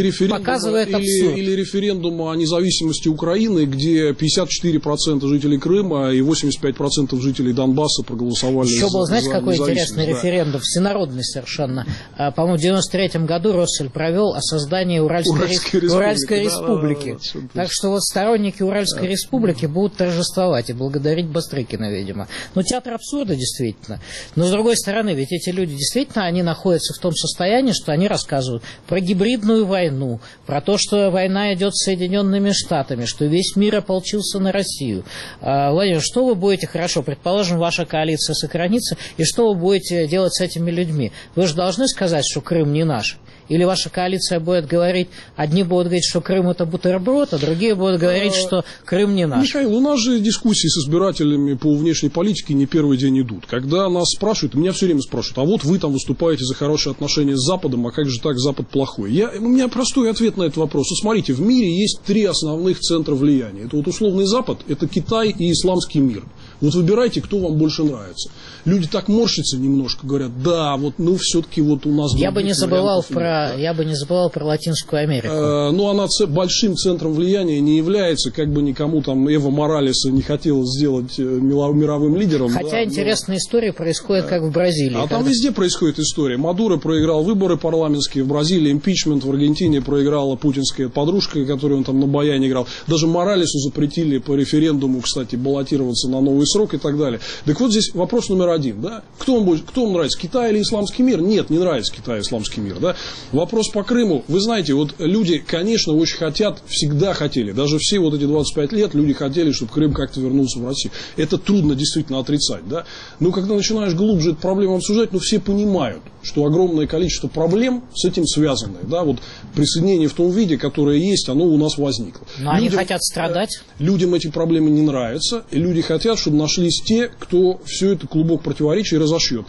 референдума о независимости Украины, где 54% жителей Крыма и 85% жителей Донбасса проголосовали Еще был, знаете, какой интересный да. референдум, всенародный совершенно. По-моему, в 93 году Россель провел о создании Уральской республики. Да. Так что вот сторонники Уральской республики будут торжествовать и благодарить Бастрыкина, видимо. Ну, театр абсурда, действительно. Но, с другой стороны, ведь эти люди действительно, они находятся в том состоянии, что они рассказывают про гибридную войну, про то, что война идет с Соединенными Штатами, что весь мир ополчился на Россию. Владимир, что вы будете, хорошо, предположим, ваша коалиция сохранится, и что вы будете делать с этими людьми? Вы же должны сказать, что Крым не наш. Или ваша коалиция будет говорить, одни будут говорить, что Крым это бутерброд, а другие будут говорить, что Крым не наш. Михаил, у нас же дискуссии с избирателями по внешней политике не первый день идут. Когда нас спрашивают, меня все время спрашивают, а вот вы там выступаете за хорошие отношения с Западом, а как же так Запад плохой? У меня простой ответ на этот вопрос. Вот смотрите, в мире есть 3 основных центра влияния. Это вот условный Запад, это Китай и исламский мир. Вот выбирайте, кто вам больше нравится. Люди так морщатся немножко, говорят, да, вот, ну, все-таки вот у нас... Я бы не забывал про Латинскую Америку. Но она большим центром влияния не является, как бы никому там Эва Моралеса не хотелось сделать мировым лидером. Хотя интересная история происходит, как в Бразилии. Там везде происходит история. Мадуро проиграл выборы парламентские, в Бразилии импичмент, в Аргентине проиграла путинская подружка, которую он там на баяне играл. Даже Моралесу запретили по референдуму, кстати, баллотироваться на новый срок и так далее. Так вот здесь вопрос номер 1. Да? Кто вам нравится, Китай или исламский мир? Нет, не нравится Китай и исламский мир. Да? Вопрос по Крыму. Вы знаете, вот люди, конечно, очень хотят, всегда хотели, даже все вот эти 25 лет люди хотели, чтобы Крым как-то вернулся в Россию. Это трудно действительно отрицать. Да? Но когда начинаешь глубже эту проблему обсуждать, все понимают, что огромное количество проблем с этим связаны. Да? Вот присоединение в том виде, которое есть, оно у нас возникло. Но они хотят страдать. Людям эти проблемы не нравятся, и люди хотят, чтобы нашлись те, кто все это клубок противоречий разошьет.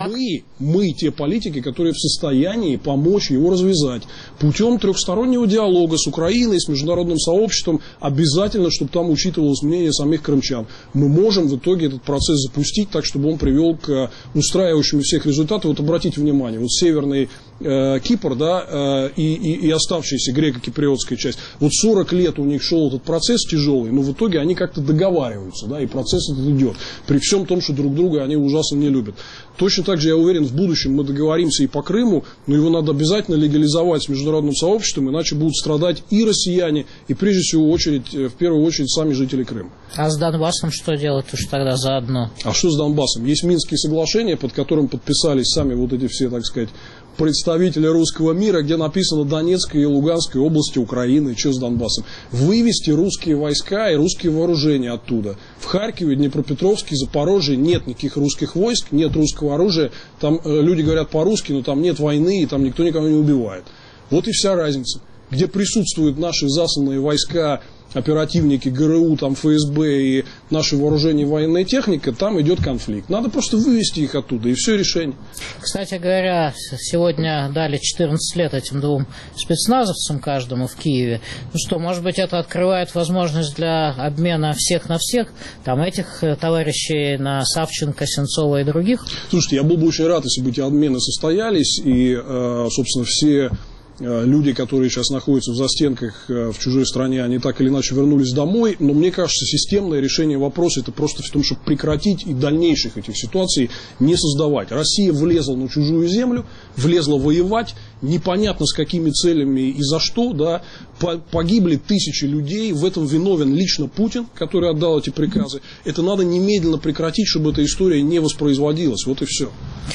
Мы те политики, которые в состоянии помочь его развязать путем трехстороннего диалога с Украиной, с международным сообществом, обязательно, чтобы там учитывалось мнение самих крымчан. Мы можем в итоге этот процесс запустить так, чтобы он привел к устраивающему всех результатам. Вот обратите внимание, вот северный Кипр, да, и оставшаяся греко-киприотская часть, вот 40 лет у них шел этот процесс тяжелый, но в итоге они как-то договариваются, да, и процесс этот идет, при всем том, что друг друга они ужасно не любят. Точно так же, я уверен, в будущем мы договоримся и по Крыму, но его надо обязательно легализовать с международным сообществом, иначе будут страдать и россияне, и прежде всего в первую очередь сами жители Крыма. А с Донбассом что делать уж тогда заодно? А что с Донбассом? Есть Минские соглашения, под которым подписались сами вот эти все, так сказать, представители русского мира, где написано Донецкая и Луганская области Украины, что с Донбассом. Вывести русские войска и русские вооружения оттуда. В Харькове, Днепропетровске, Запорожье нет никаких русских войск, нет русского оружия. Там люди говорят по-русски, но там нет войны, и там никто никого не убивает. Вот и вся разница. Где присутствуют наши засланные войска, оперативники ГРУ, там, ФСБ и наши вооружения и военная техника, там идет конфликт. Надо просто вывести их оттуда, и все решение. Кстати говоря, сегодня дали 14 лет этим 2 спецназовцам каждому в Киеве. Ну что, может быть, это открывает возможность для обмена всех на всех, там, этих товарищей на Савченко, Сенцова и других? Слушайте, я был бы очень рад, если бы эти обмены состоялись, и, собственно, все люди, которые сейчас находятся в застенках в чужой стране, они так или иначе вернулись домой. Но мне кажется, системное решение вопроса это просто в том, чтобы прекратить и дальнейших этих ситуаций не создавать. Россия влезла на чужую землю, влезла воевать, непонятно с какими целями и за что, да, погибли тысячи людей, в этом виновен лично Путин, который отдал эти приказы. Это надо немедленно прекратить, чтобы эта история не воспроизводилась. Вот и все.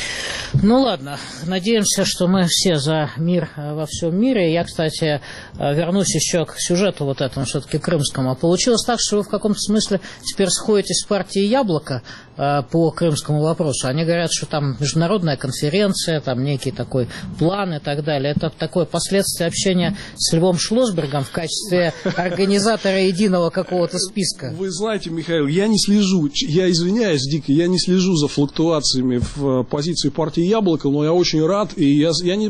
Ну ладно, надеемся, что мы все за мир во всем мире. Я, кстати, вернусь еще к сюжету вот этому, все-таки крымскому. Получилось так, что вы в каком-то смысле теперь сходитесь с партией «Яблоко» по крымскому вопросу. Они говорят, что там международная конференция, там некий такой план и так далее. Это такое последствие общения с Львом Шлосбергом в качестве организатора единого какого-то списка. Вы знаете, Михаил, я не слежу, я извиняюсь дико, я не слежу за флуктуациями в позиции партии «Яблоко», но я очень рад, и я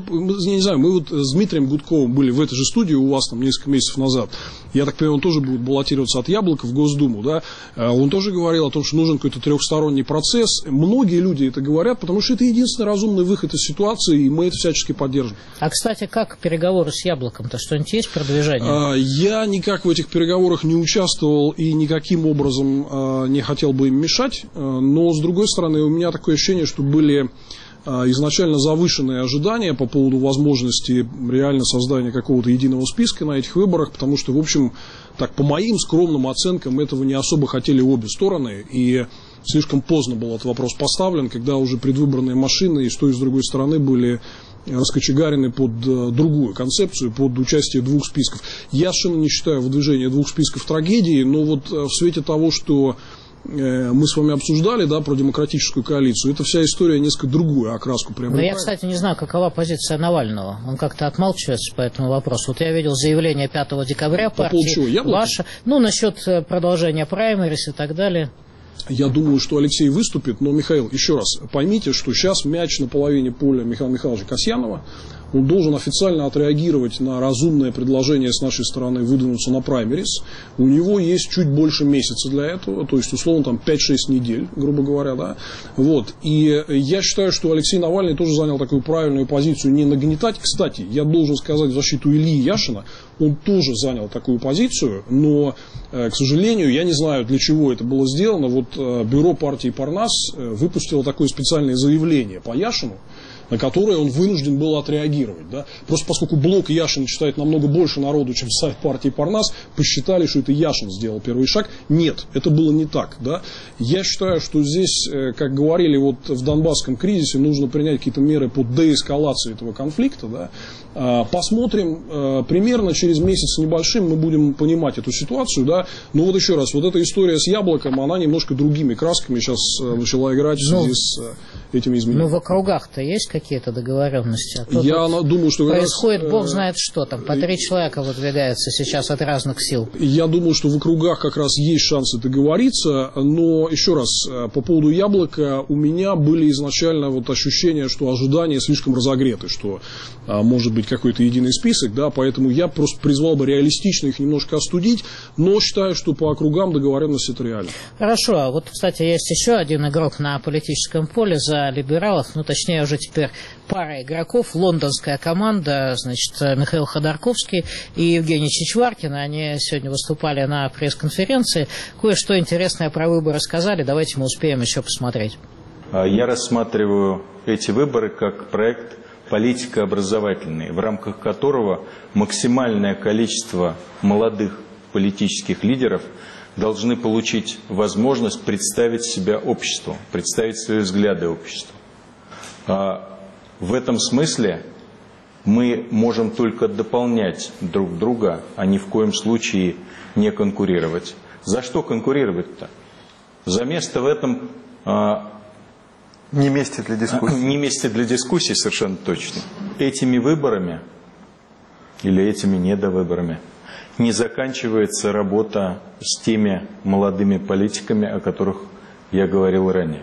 не знаю, мы вот с Дмитрием Гудковым были в этой же студии у вас там несколько месяцев назад. Я так понимаю, он тоже будет баллотироваться от «Яблока» в Госдуму, да? Он тоже говорил о том, что нужен какой-то трехсторонний процесс. Многие люди это говорят, потому что это единственный разумный выход из ситуации, и мы это всячески поддержим. А, кстати, как переговоры с «Яблоком»-то? Что-нибудь есть продвижение? Я никак в этих переговорах не участвовал и никаким образом не хотел бы им мешать, но, с другой стороны, у меня такое ощущение, что были изначально завышенные ожидания по поводу возможности реально создания какого-то единого списка на этих выборах, потому что, в общем, так, по моим скромным оценкам, этого не особо хотели обе стороны, и слишком поздно был этот вопрос поставлен, когда уже предвыборные машины и с той, и с другой стороны были раскочегарены под другую концепцию, под участие двух списков. Я совершенно не считаю выдвижение двух списков трагедией, но вот в свете того, что мы с вами обсуждали, да, про демократическую коалицию, эта вся история несколько другую окраску приобретает. Но я, кстати, не знаю, какова позиция Навального. Он как-то отмалчивается по этому вопросу. Вот я видел заявление 5 декабря партии «Ваша», ну, насчет продолжения праймерис и так далее. Я думаю, что Алексей выступит, но, Михаил, еще раз, поймите, что сейчас мяч на половине поля Михаила Михайловича Касьянова. Он должен официально отреагировать на разумное предложение с нашей стороны выдвинуться на праймерис. У него есть чуть больше месяца для этого, то есть, условно, там 5-6 недель, грубо говоря, да. Вот. И я считаю, что Алексей Навальный тоже занял такую правильную позицию не нагнетать. Кстати, я должен сказать в защиту Ильи Яшина, он тоже занял такую позицию, но, к сожалению, я не знаю, для чего это было сделано. Вот бюро партии Парнас выпустило такое специальное заявление по Яшину, на которое он вынужден был отреагировать. Да? Просто поскольку блок Яшин читает намного больше народу, чем сайт партии Парнас, посчитали, что это Яшин сделал первый шаг. Нет, это было не так. Да? Я считаю, что здесь, как говорили вот в Донбасском кризисе, нужно принять какие-то меры по деэскалации этого конфликта. Да? Посмотрим, примерно через месяц с небольшим мы будем понимать эту ситуацию. Да? Но вот еще раз, вот эта история с Яблоком, она немножко другими красками сейчас начала играть в связи с этими изменениями. Ну, в округах-то есть какие-то договоренности? А я думаю, что происходит, бог знает что там. По 3 человека выдвигаются сейчас от разных сил. Я думаю, что в округах как раз есть шансы договориться. Но, еще раз, по поводу «Яблока» у меня были изначально вот ощущения, что ожидания слишком разогреты, что может быть какой-то единый список, да, поэтому я просто призвал бы реалистично их немножко остудить, но считаю, что по округам договоренность это реально. Хорошо. Вот, кстати, есть еще один игрок на политическом поле за либералов, ну, точнее, уже теперь пара игроков, лондонская команда, значит, Михаил Ходорковский и Евгений Чичваркин. Они сегодня выступали на пресс-конференции. Кое-что интересное про выборы сказали. Давайте мы успеем еще посмотреть. Я рассматриваю эти выборы как проект политико-образовательный, в рамках которого максимальное количество молодых политических лидеров должны получить возможность представить себя обществу, представить свои взгляды обществу. В этом смысле мы можем только дополнять друг друга, а ни в коем случае не конкурировать. За что конкурировать-то? За место в этом... Не месте для дискуссии. Не месте для дискуссии, совершенно точно. Этими выборами или этими недовыборами не заканчивается работа с теми молодыми политиками, о которых я говорил ранее.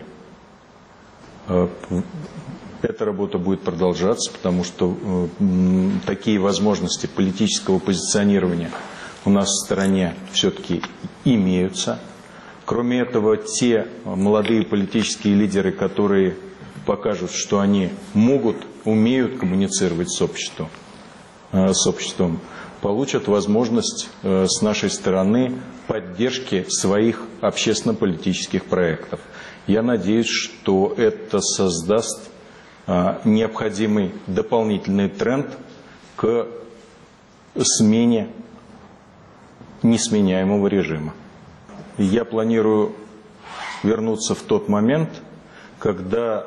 Эта работа будет продолжаться, потому что такие возможности политического позиционирования у нас в стране все-таки имеются. Кроме этого, те молодые политические лидеры, которые покажут, что они могут, умеют коммуницировать с обществом, получат возможность с нашей стороны поддержки своих общественно-политических проектов. Я надеюсь, что это создаст необходимый дополнительный тренд к смене несменяемого режима. Я планирую вернуться в тот момент, когда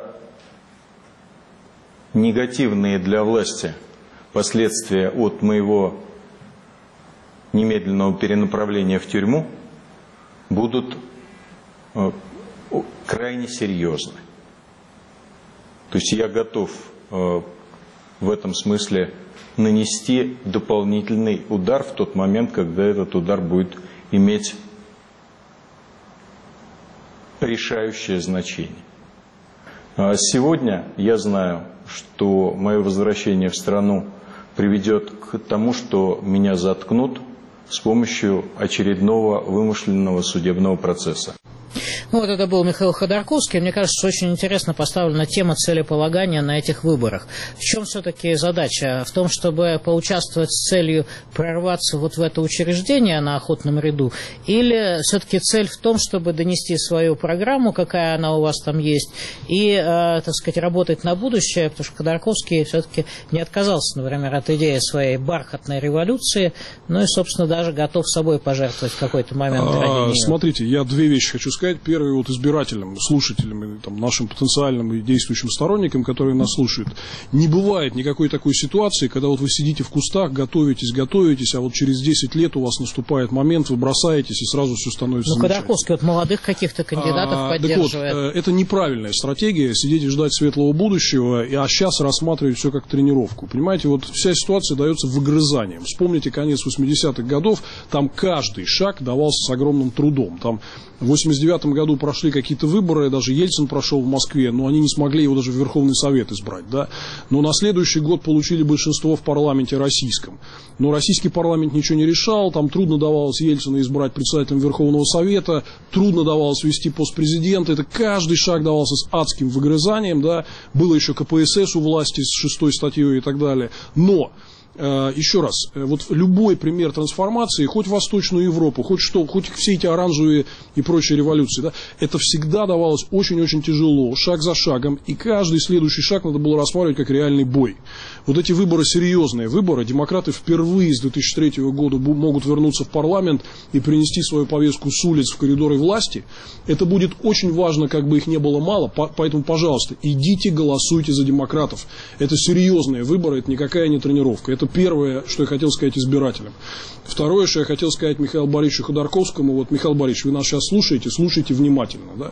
негативные для власти последствия от моего немедленного перенаправления в тюрьму будут крайне серьезны. То есть я готов в этом смысле нанести дополнительный удар в тот момент, когда этот удар будет иметь решающее значение. Сегодня я знаю, что мое возвращение в страну приведет к тому, что меня заткнут с помощью очередного вымышленного судебного процесса. Ну, вот это был Михаил Ходорковский. Мне кажется, что очень интересно поставлена тема целеполагания на этих выборах. В чем все-таки задача? В том, чтобы поучаствовать с целью прорваться вот в это учреждение на охотном ряду? Или все-таки цель в том, чтобы донести свою программу, какая она у вас там есть, и, так сказать, работать на будущее? Потому что Ходорковский все-таки не отказался, например, от идеи своей бархатной революции, ну и, собственно, даже готов собой пожертвовать в какой-то момент ради нее. Смотрите, я две вещи хочу сказать. Первое, вот избирателям, слушателям, и, там, нашим потенциальным и действующим сторонникам, которые нас слушают, не бывает никакой такой ситуации, когда вот вы сидите в кустах, готовитесь, а вот через 10 лет у вас наступает момент, вы бросаетесь, и сразу все становится замечательно. Ходорковский вот молодых каких-то кандидатов поддерживает. Так вот, это неправильная стратегия, сидеть и ждать светлого будущего, а сейчас рассматривать все как тренировку. Понимаете, вот вся ситуация дается выгрызанием. Вспомните конец 80-х годов, там каждый шаг давался с огромным трудом. Там в 89-м году прошли какие-то выборы, даже Ельцин прошел в Москве, но они не смогли его даже в Верховный Совет избрать, да. Но на следующий год получили большинство в парламенте российском. Но российский парламент ничего не решал, там трудно давалось Ельцина избрать председателем Верховного Совета, трудно давалось вести пост президента, это каждый шаг давался с адским выгрызанием, да. Было еще КПСС у власти с 6-й статьей и так далее. Но еще раз, вот любой пример трансформации, хоть в Восточную Европу, хоть все эти оранжевые и прочие революции, да, это всегда давалось очень-очень тяжело, шаг за шагом, и каждый следующий шаг надо было рассматривать как реальный бой. Вот эти выборы серьезные выборы, демократы впервые с 2003 года могут вернуться в парламент и принести свою повестку с улиц в коридоры власти. Это будет очень важно, как бы их не было мало, поэтому, пожалуйста, идите голосуйте за демократов. Это серьезные выборы, это никакая не тренировка. Это первое, что я хотел сказать избирателям. Второе, что я хотел сказать Михаилу Борисовичу Ходорковскому. Вот, Михаил Борисович, вы нас сейчас слушайте внимательно. Да?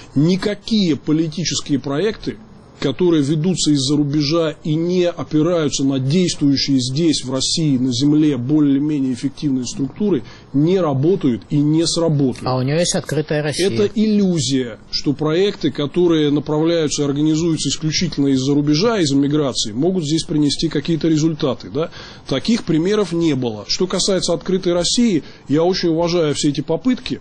Никакие политические проекты, которые ведутся из-за рубежа и не опираются на действующие здесь, в России, на земле, более-менее эффективные структуры, не работают и не сработают. А у нее есть открытая Россия. Это иллюзия, что проекты, которые направляются и организуются исключительно из-за рубежа, из-за миграции, могут здесь принести какие-то результаты. Да? Таких примеров не было. Что касается открытой России, я очень уважаю все эти попытки.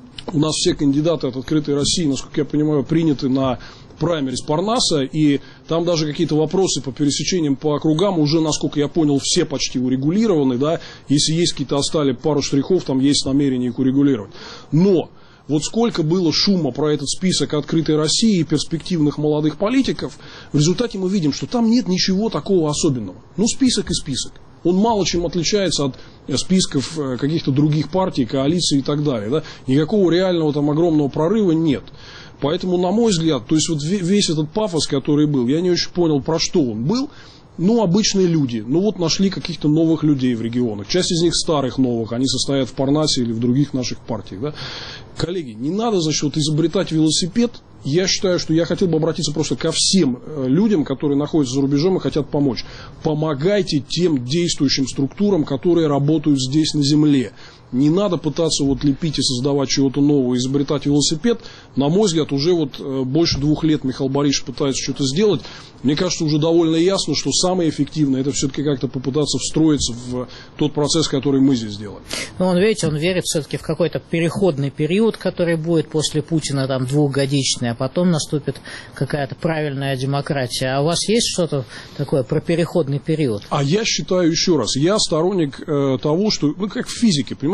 У нас все кандидаты от открытой России, насколько я понимаю, приняты на праймерис Парнаса, и там даже какие-то вопросы по пересечениям по округам уже, насколько я понял, все почти урегулированы, да, если есть какие-то остались пару штрихов, там есть намерение их урегулировать. Но вот сколько было шума про этот список открытой России и перспективных молодых политиков, в результате мы видим, что там нет ничего такого особенного. Ну, список и список. Он мало чем отличается от списков каких-то других партий, коалиций и так далее. Да? Никакого реального там огромного прорыва нет. Поэтому, на мой взгляд, то есть вот весь этот пафос, который был, я не очень понял, про что он был. Ну, обычные люди. Ну, вот нашли каких-то новых людей в регионах. Часть из них старых новых. Они состоят в Парнасе или в других наших партиях. Да? Коллеги, не надо за счет изобретать велосипед. Я считаю, что я хотел бы обратиться просто ко всем людям, которые находятся за рубежом и хотят помочь. Помогайте тем действующим структурам, которые работают здесь на земле. Не надо пытаться вот лепить и создавать чего-то нового, изобретать велосипед. На мой взгляд, уже вот больше 2 лет Михаил Борисович пытается что-то сделать. Мне кажется, уже довольно ясно, что самое эффективное — это все-таки как-то попытаться встроиться в тот процесс, который мы здесь делаем. Но он, видите, он верит все-таки в какой-то переходный период, который будет после Путина, там, 2-годичный, а потом наступит какая-то правильная демократия. А у вас есть что-то такое про переходный период? А я считаю, еще раз, я сторонник того, что, ну, как в физике, понимаете,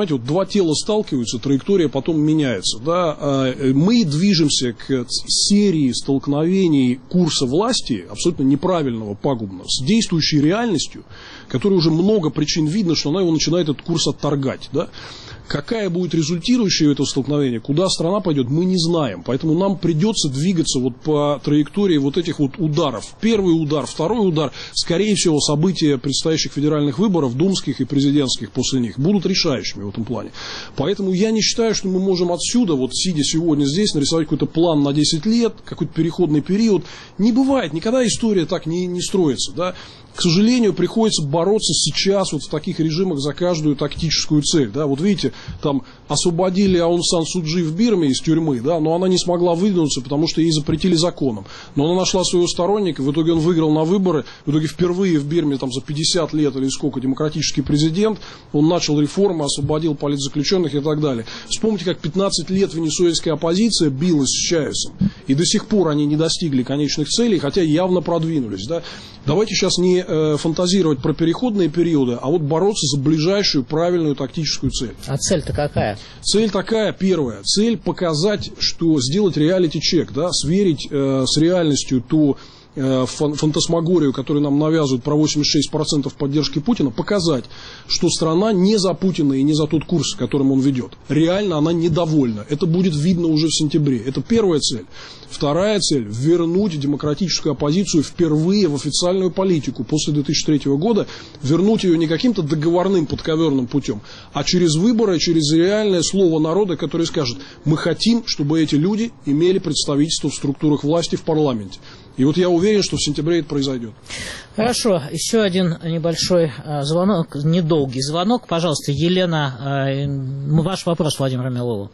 понимаете, вот два тела сталкиваются, траектория потом меняется. Да? Мы движемся к серии столкновений курса власти, абсолютно неправильного, пагубного, с действующей реальностью, которой уже много причин видно, что она его начинает этот курс отторгать. Да? Какая будет результирующая этого столкновения, куда страна пойдет, мы не знаем. Поэтому нам придется двигаться вот по траектории вот этих вот ударов. Первый удар, второй удар, скорее всего, события предстоящих федеральных выборов, думских и президентских после них, будут решающими в этом плане. Поэтому я не считаю, что мы можем отсюда, вот сидя сегодня здесь, нарисовать какой-то план на 10 лет, какой-то переходный период. Не бывает, никогда история так не строится. Да? К сожалению, приходится бороться сейчас вот в таких режимах за каждую тактическую цель. Да? Вот видите, там освободили Аун Сан Су Чжи в Бирме из тюрьмы, да? Но она не смогла выдвинуться, потому что ей запретили законом. Но она нашла своего сторонника, в итоге он выиграл на выборы, в итоге впервые в Бирме там, за 50 лет или сколько демократический президент, он начал реформы, освободил политзаключенных и так далее. Вспомните, как 15 лет венесуэльская оппозиция билась с Чавесом, и до сих пор они не достигли конечных целей, хотя явно продвинулись. Да? Давайте сейчас не фантазировать про переходные периоды, а вот бороться за ближайшую правильную тактическую цель. А цель-то какая? Цель такая, первая. Цель показать, что сделать реалити-чек, да, сверить с реальностью ту фантасмагорию, которую нам навязывают про 86% поддержки Путина, показать, что страна не за Путина и не за тот курс, которым он ведет. Реально она недовольна. Это будет видно уже в сентябре. Это первая цель. Вторая цель – вернуть демократическую оппозицию впервые в официальную политику после 2003 года, вернуть ее не каким-то договорным подковерным путем, а через выборы, через реальное слово народа, которое скажет: мы хотим, чтобы эти люди имели представительство в структурах власти в парламенте. И вот я уверен, что в сентябре это произойдет. Хорошо. Еще один небольшой звонок, недолгий звонок. Пожалуйста, Елена, ваш вопрос Владимиру Милову.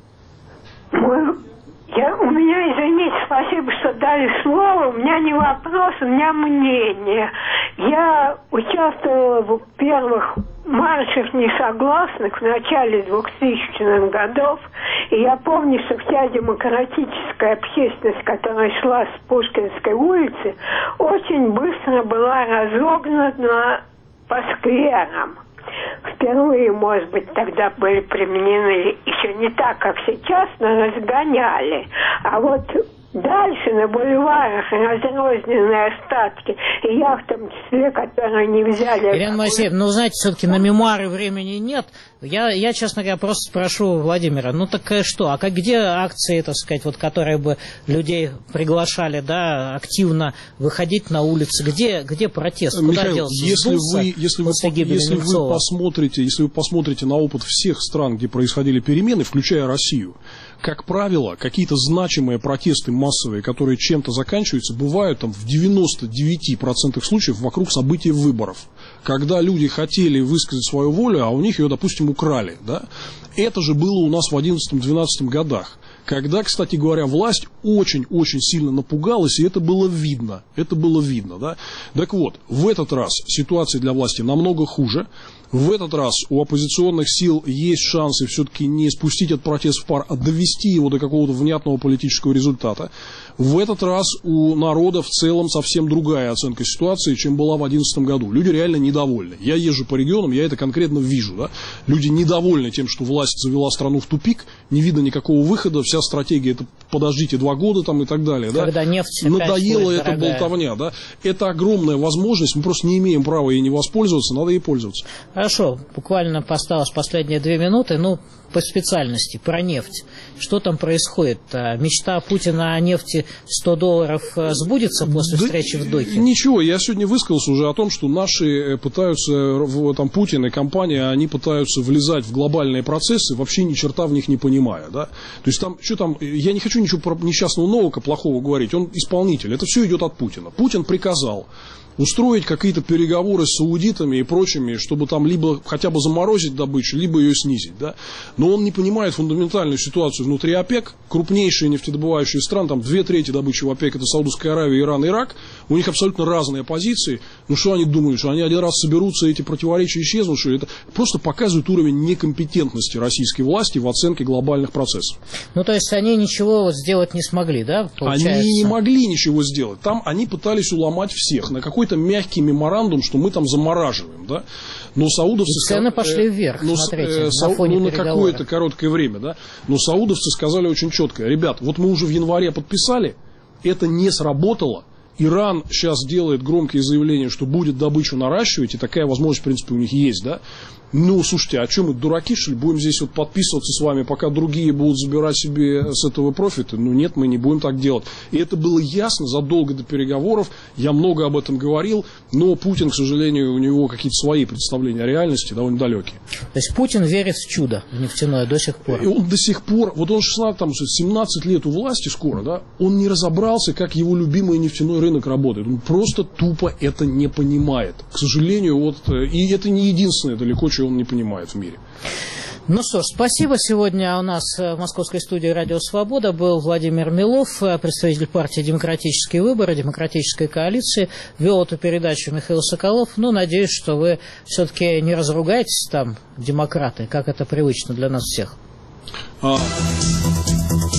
У меня, извините, спасибо, что дали слово. У меня не вопрос, у меня мнение. Я участвовала в первых маршах несогласных в начале 2000-х годов. И я помню, что вся демократическая общественность, которая шла с Пушкинской улицы, очень быстро была разогнана по скверам. Впервые, может быть, тогда были применены еще не так, как сейчас, но разгоняли. А вот дальше на бульварах разрозненные остатки, и я в том числе, которые не взяли... Ирина Моисеевна, ну, знаете, все-таки на мемуары времени нет. Я, честно говоря, просто спрошу Владимира, ну так что, где акции, так сказать, вот, которые бы людей приглашали, да, активно выходить на улицы, где протест, куда Михаил, делся? если вы посмотрите на опыт всех стран, где происходили перемены, включая Россию, как правило, какие-то значимые протесты массовые, которые чем-то заканчиваются, бывают там в 99% случаев вокруг событий выборов. Когда люди хотели высказать свою волю, а у них ее, допустим, украли. Да? Это же было у нас в 11-12 годах. Когда, кстати говоря, власть очень-очень сильно напугалась, и это было видно. Да? Так вот, в этот раз ситуация для власти намного хуже. В этот раз у оппозиционных сил есть шансы все-таки не спустить этот протест в пар, а довести его до какого-то внятного политического результата. В этот раз у народа в целом совсем другая оценка ситуации, чем была в 2011 году. Люди реально недовольны. Я езжу по регионам, я это конкретно вижу. Да? Люди недовольны тем, что власть завела страну в тупик, не видно никакого выхода, вся стратегия — это подождите 2 года там, и так далее. Да? Когда нефть надоела эта болтовня. Да? Это огромная возможность, мы просто не имеем права ей не воспользоваться, надо ей пользоваться. Хорошо, буквально осталось последние 2 минуты, по специальности, про нефть. Что там происходит? Мечта Путина о нефти $100 сбудется после встречи в Дохе? Ничего, я сегодня высказался уже о том, что наши пытаются, там Путин и компания, они пытаются влезать в глобальные процессы, вообще ни черта в них не понимая. Да? То есть я не хочу ничего про несчастного Новака плохого говорить, он исполнитель, это все идет от Путина. Путин приказал устроить какие-то переговоры с саудитами и прочими, чтобы там либо хотя бы заморозить добычу, либо ее снизить. Да? Но он не понимает фундаментальную ситуацию внутри ОПЕК. Крупнейшие нефтедобывающие страны, там 2/3 добычи в ОПЕК — это Саудовская Аравия, Иран, Ирак. У них абсолютно разные позиции. Ну что они думают, что они один раз соберутся, эти противоречия исчезнут? Что это просто показывает уровень некомпетентности российской власти в оценке глобальных процессов. Ну то есть они ничего сделать не смогли, да? Получается? Они не могли ничего сделать. Там они пытались уломать всех. На какой-то какой-то мягкий меморандум, что мы там замораживаем, да. Но саудовцы... И цены пошли вверх, смотрите, на фоне на какое-то короткое время, да. Но саудовцы сказали очень четко: ребят, вот мы уже в январе подписали, это не сработало. Иран сейчас делает громкие заявления, что будет добычу наращивать, и такая возможность, в принципе, у них есть, да. Ну, слушайте, а что мы, дураки, что ли, будем здесь вот подписываться с вами, пока другие будут забирать себе с этого профиты? Ну, нет, мы не будем так делать. И это было ясно задолго до переговоров, я много об этом говорил, но Путин, к сожалению, у него какие-то свои представления о реальности довольно далекие. То есть Путин верит в чудо нефтяное до сих пор? И он до сих пор, вот он 17 лет у власти скоро, да, он не разобрался, как его любимый нефтяной рынок работает. Он просто тупо это не понимает. К сожалению, вот, и это не единственное далеко, чего он не понимает в мире. Ну что ж, спасибо. Сегодня у нас в московской студии «Радио Свобода» был Владимир Милов, представитель партии «Демократические выборы», демократической коалиции. Вел эту передачу Михаил Соколов. Ну, надеюсь, что вы все-таки не разругаетесь там, демократы, как это привычно для нас всех.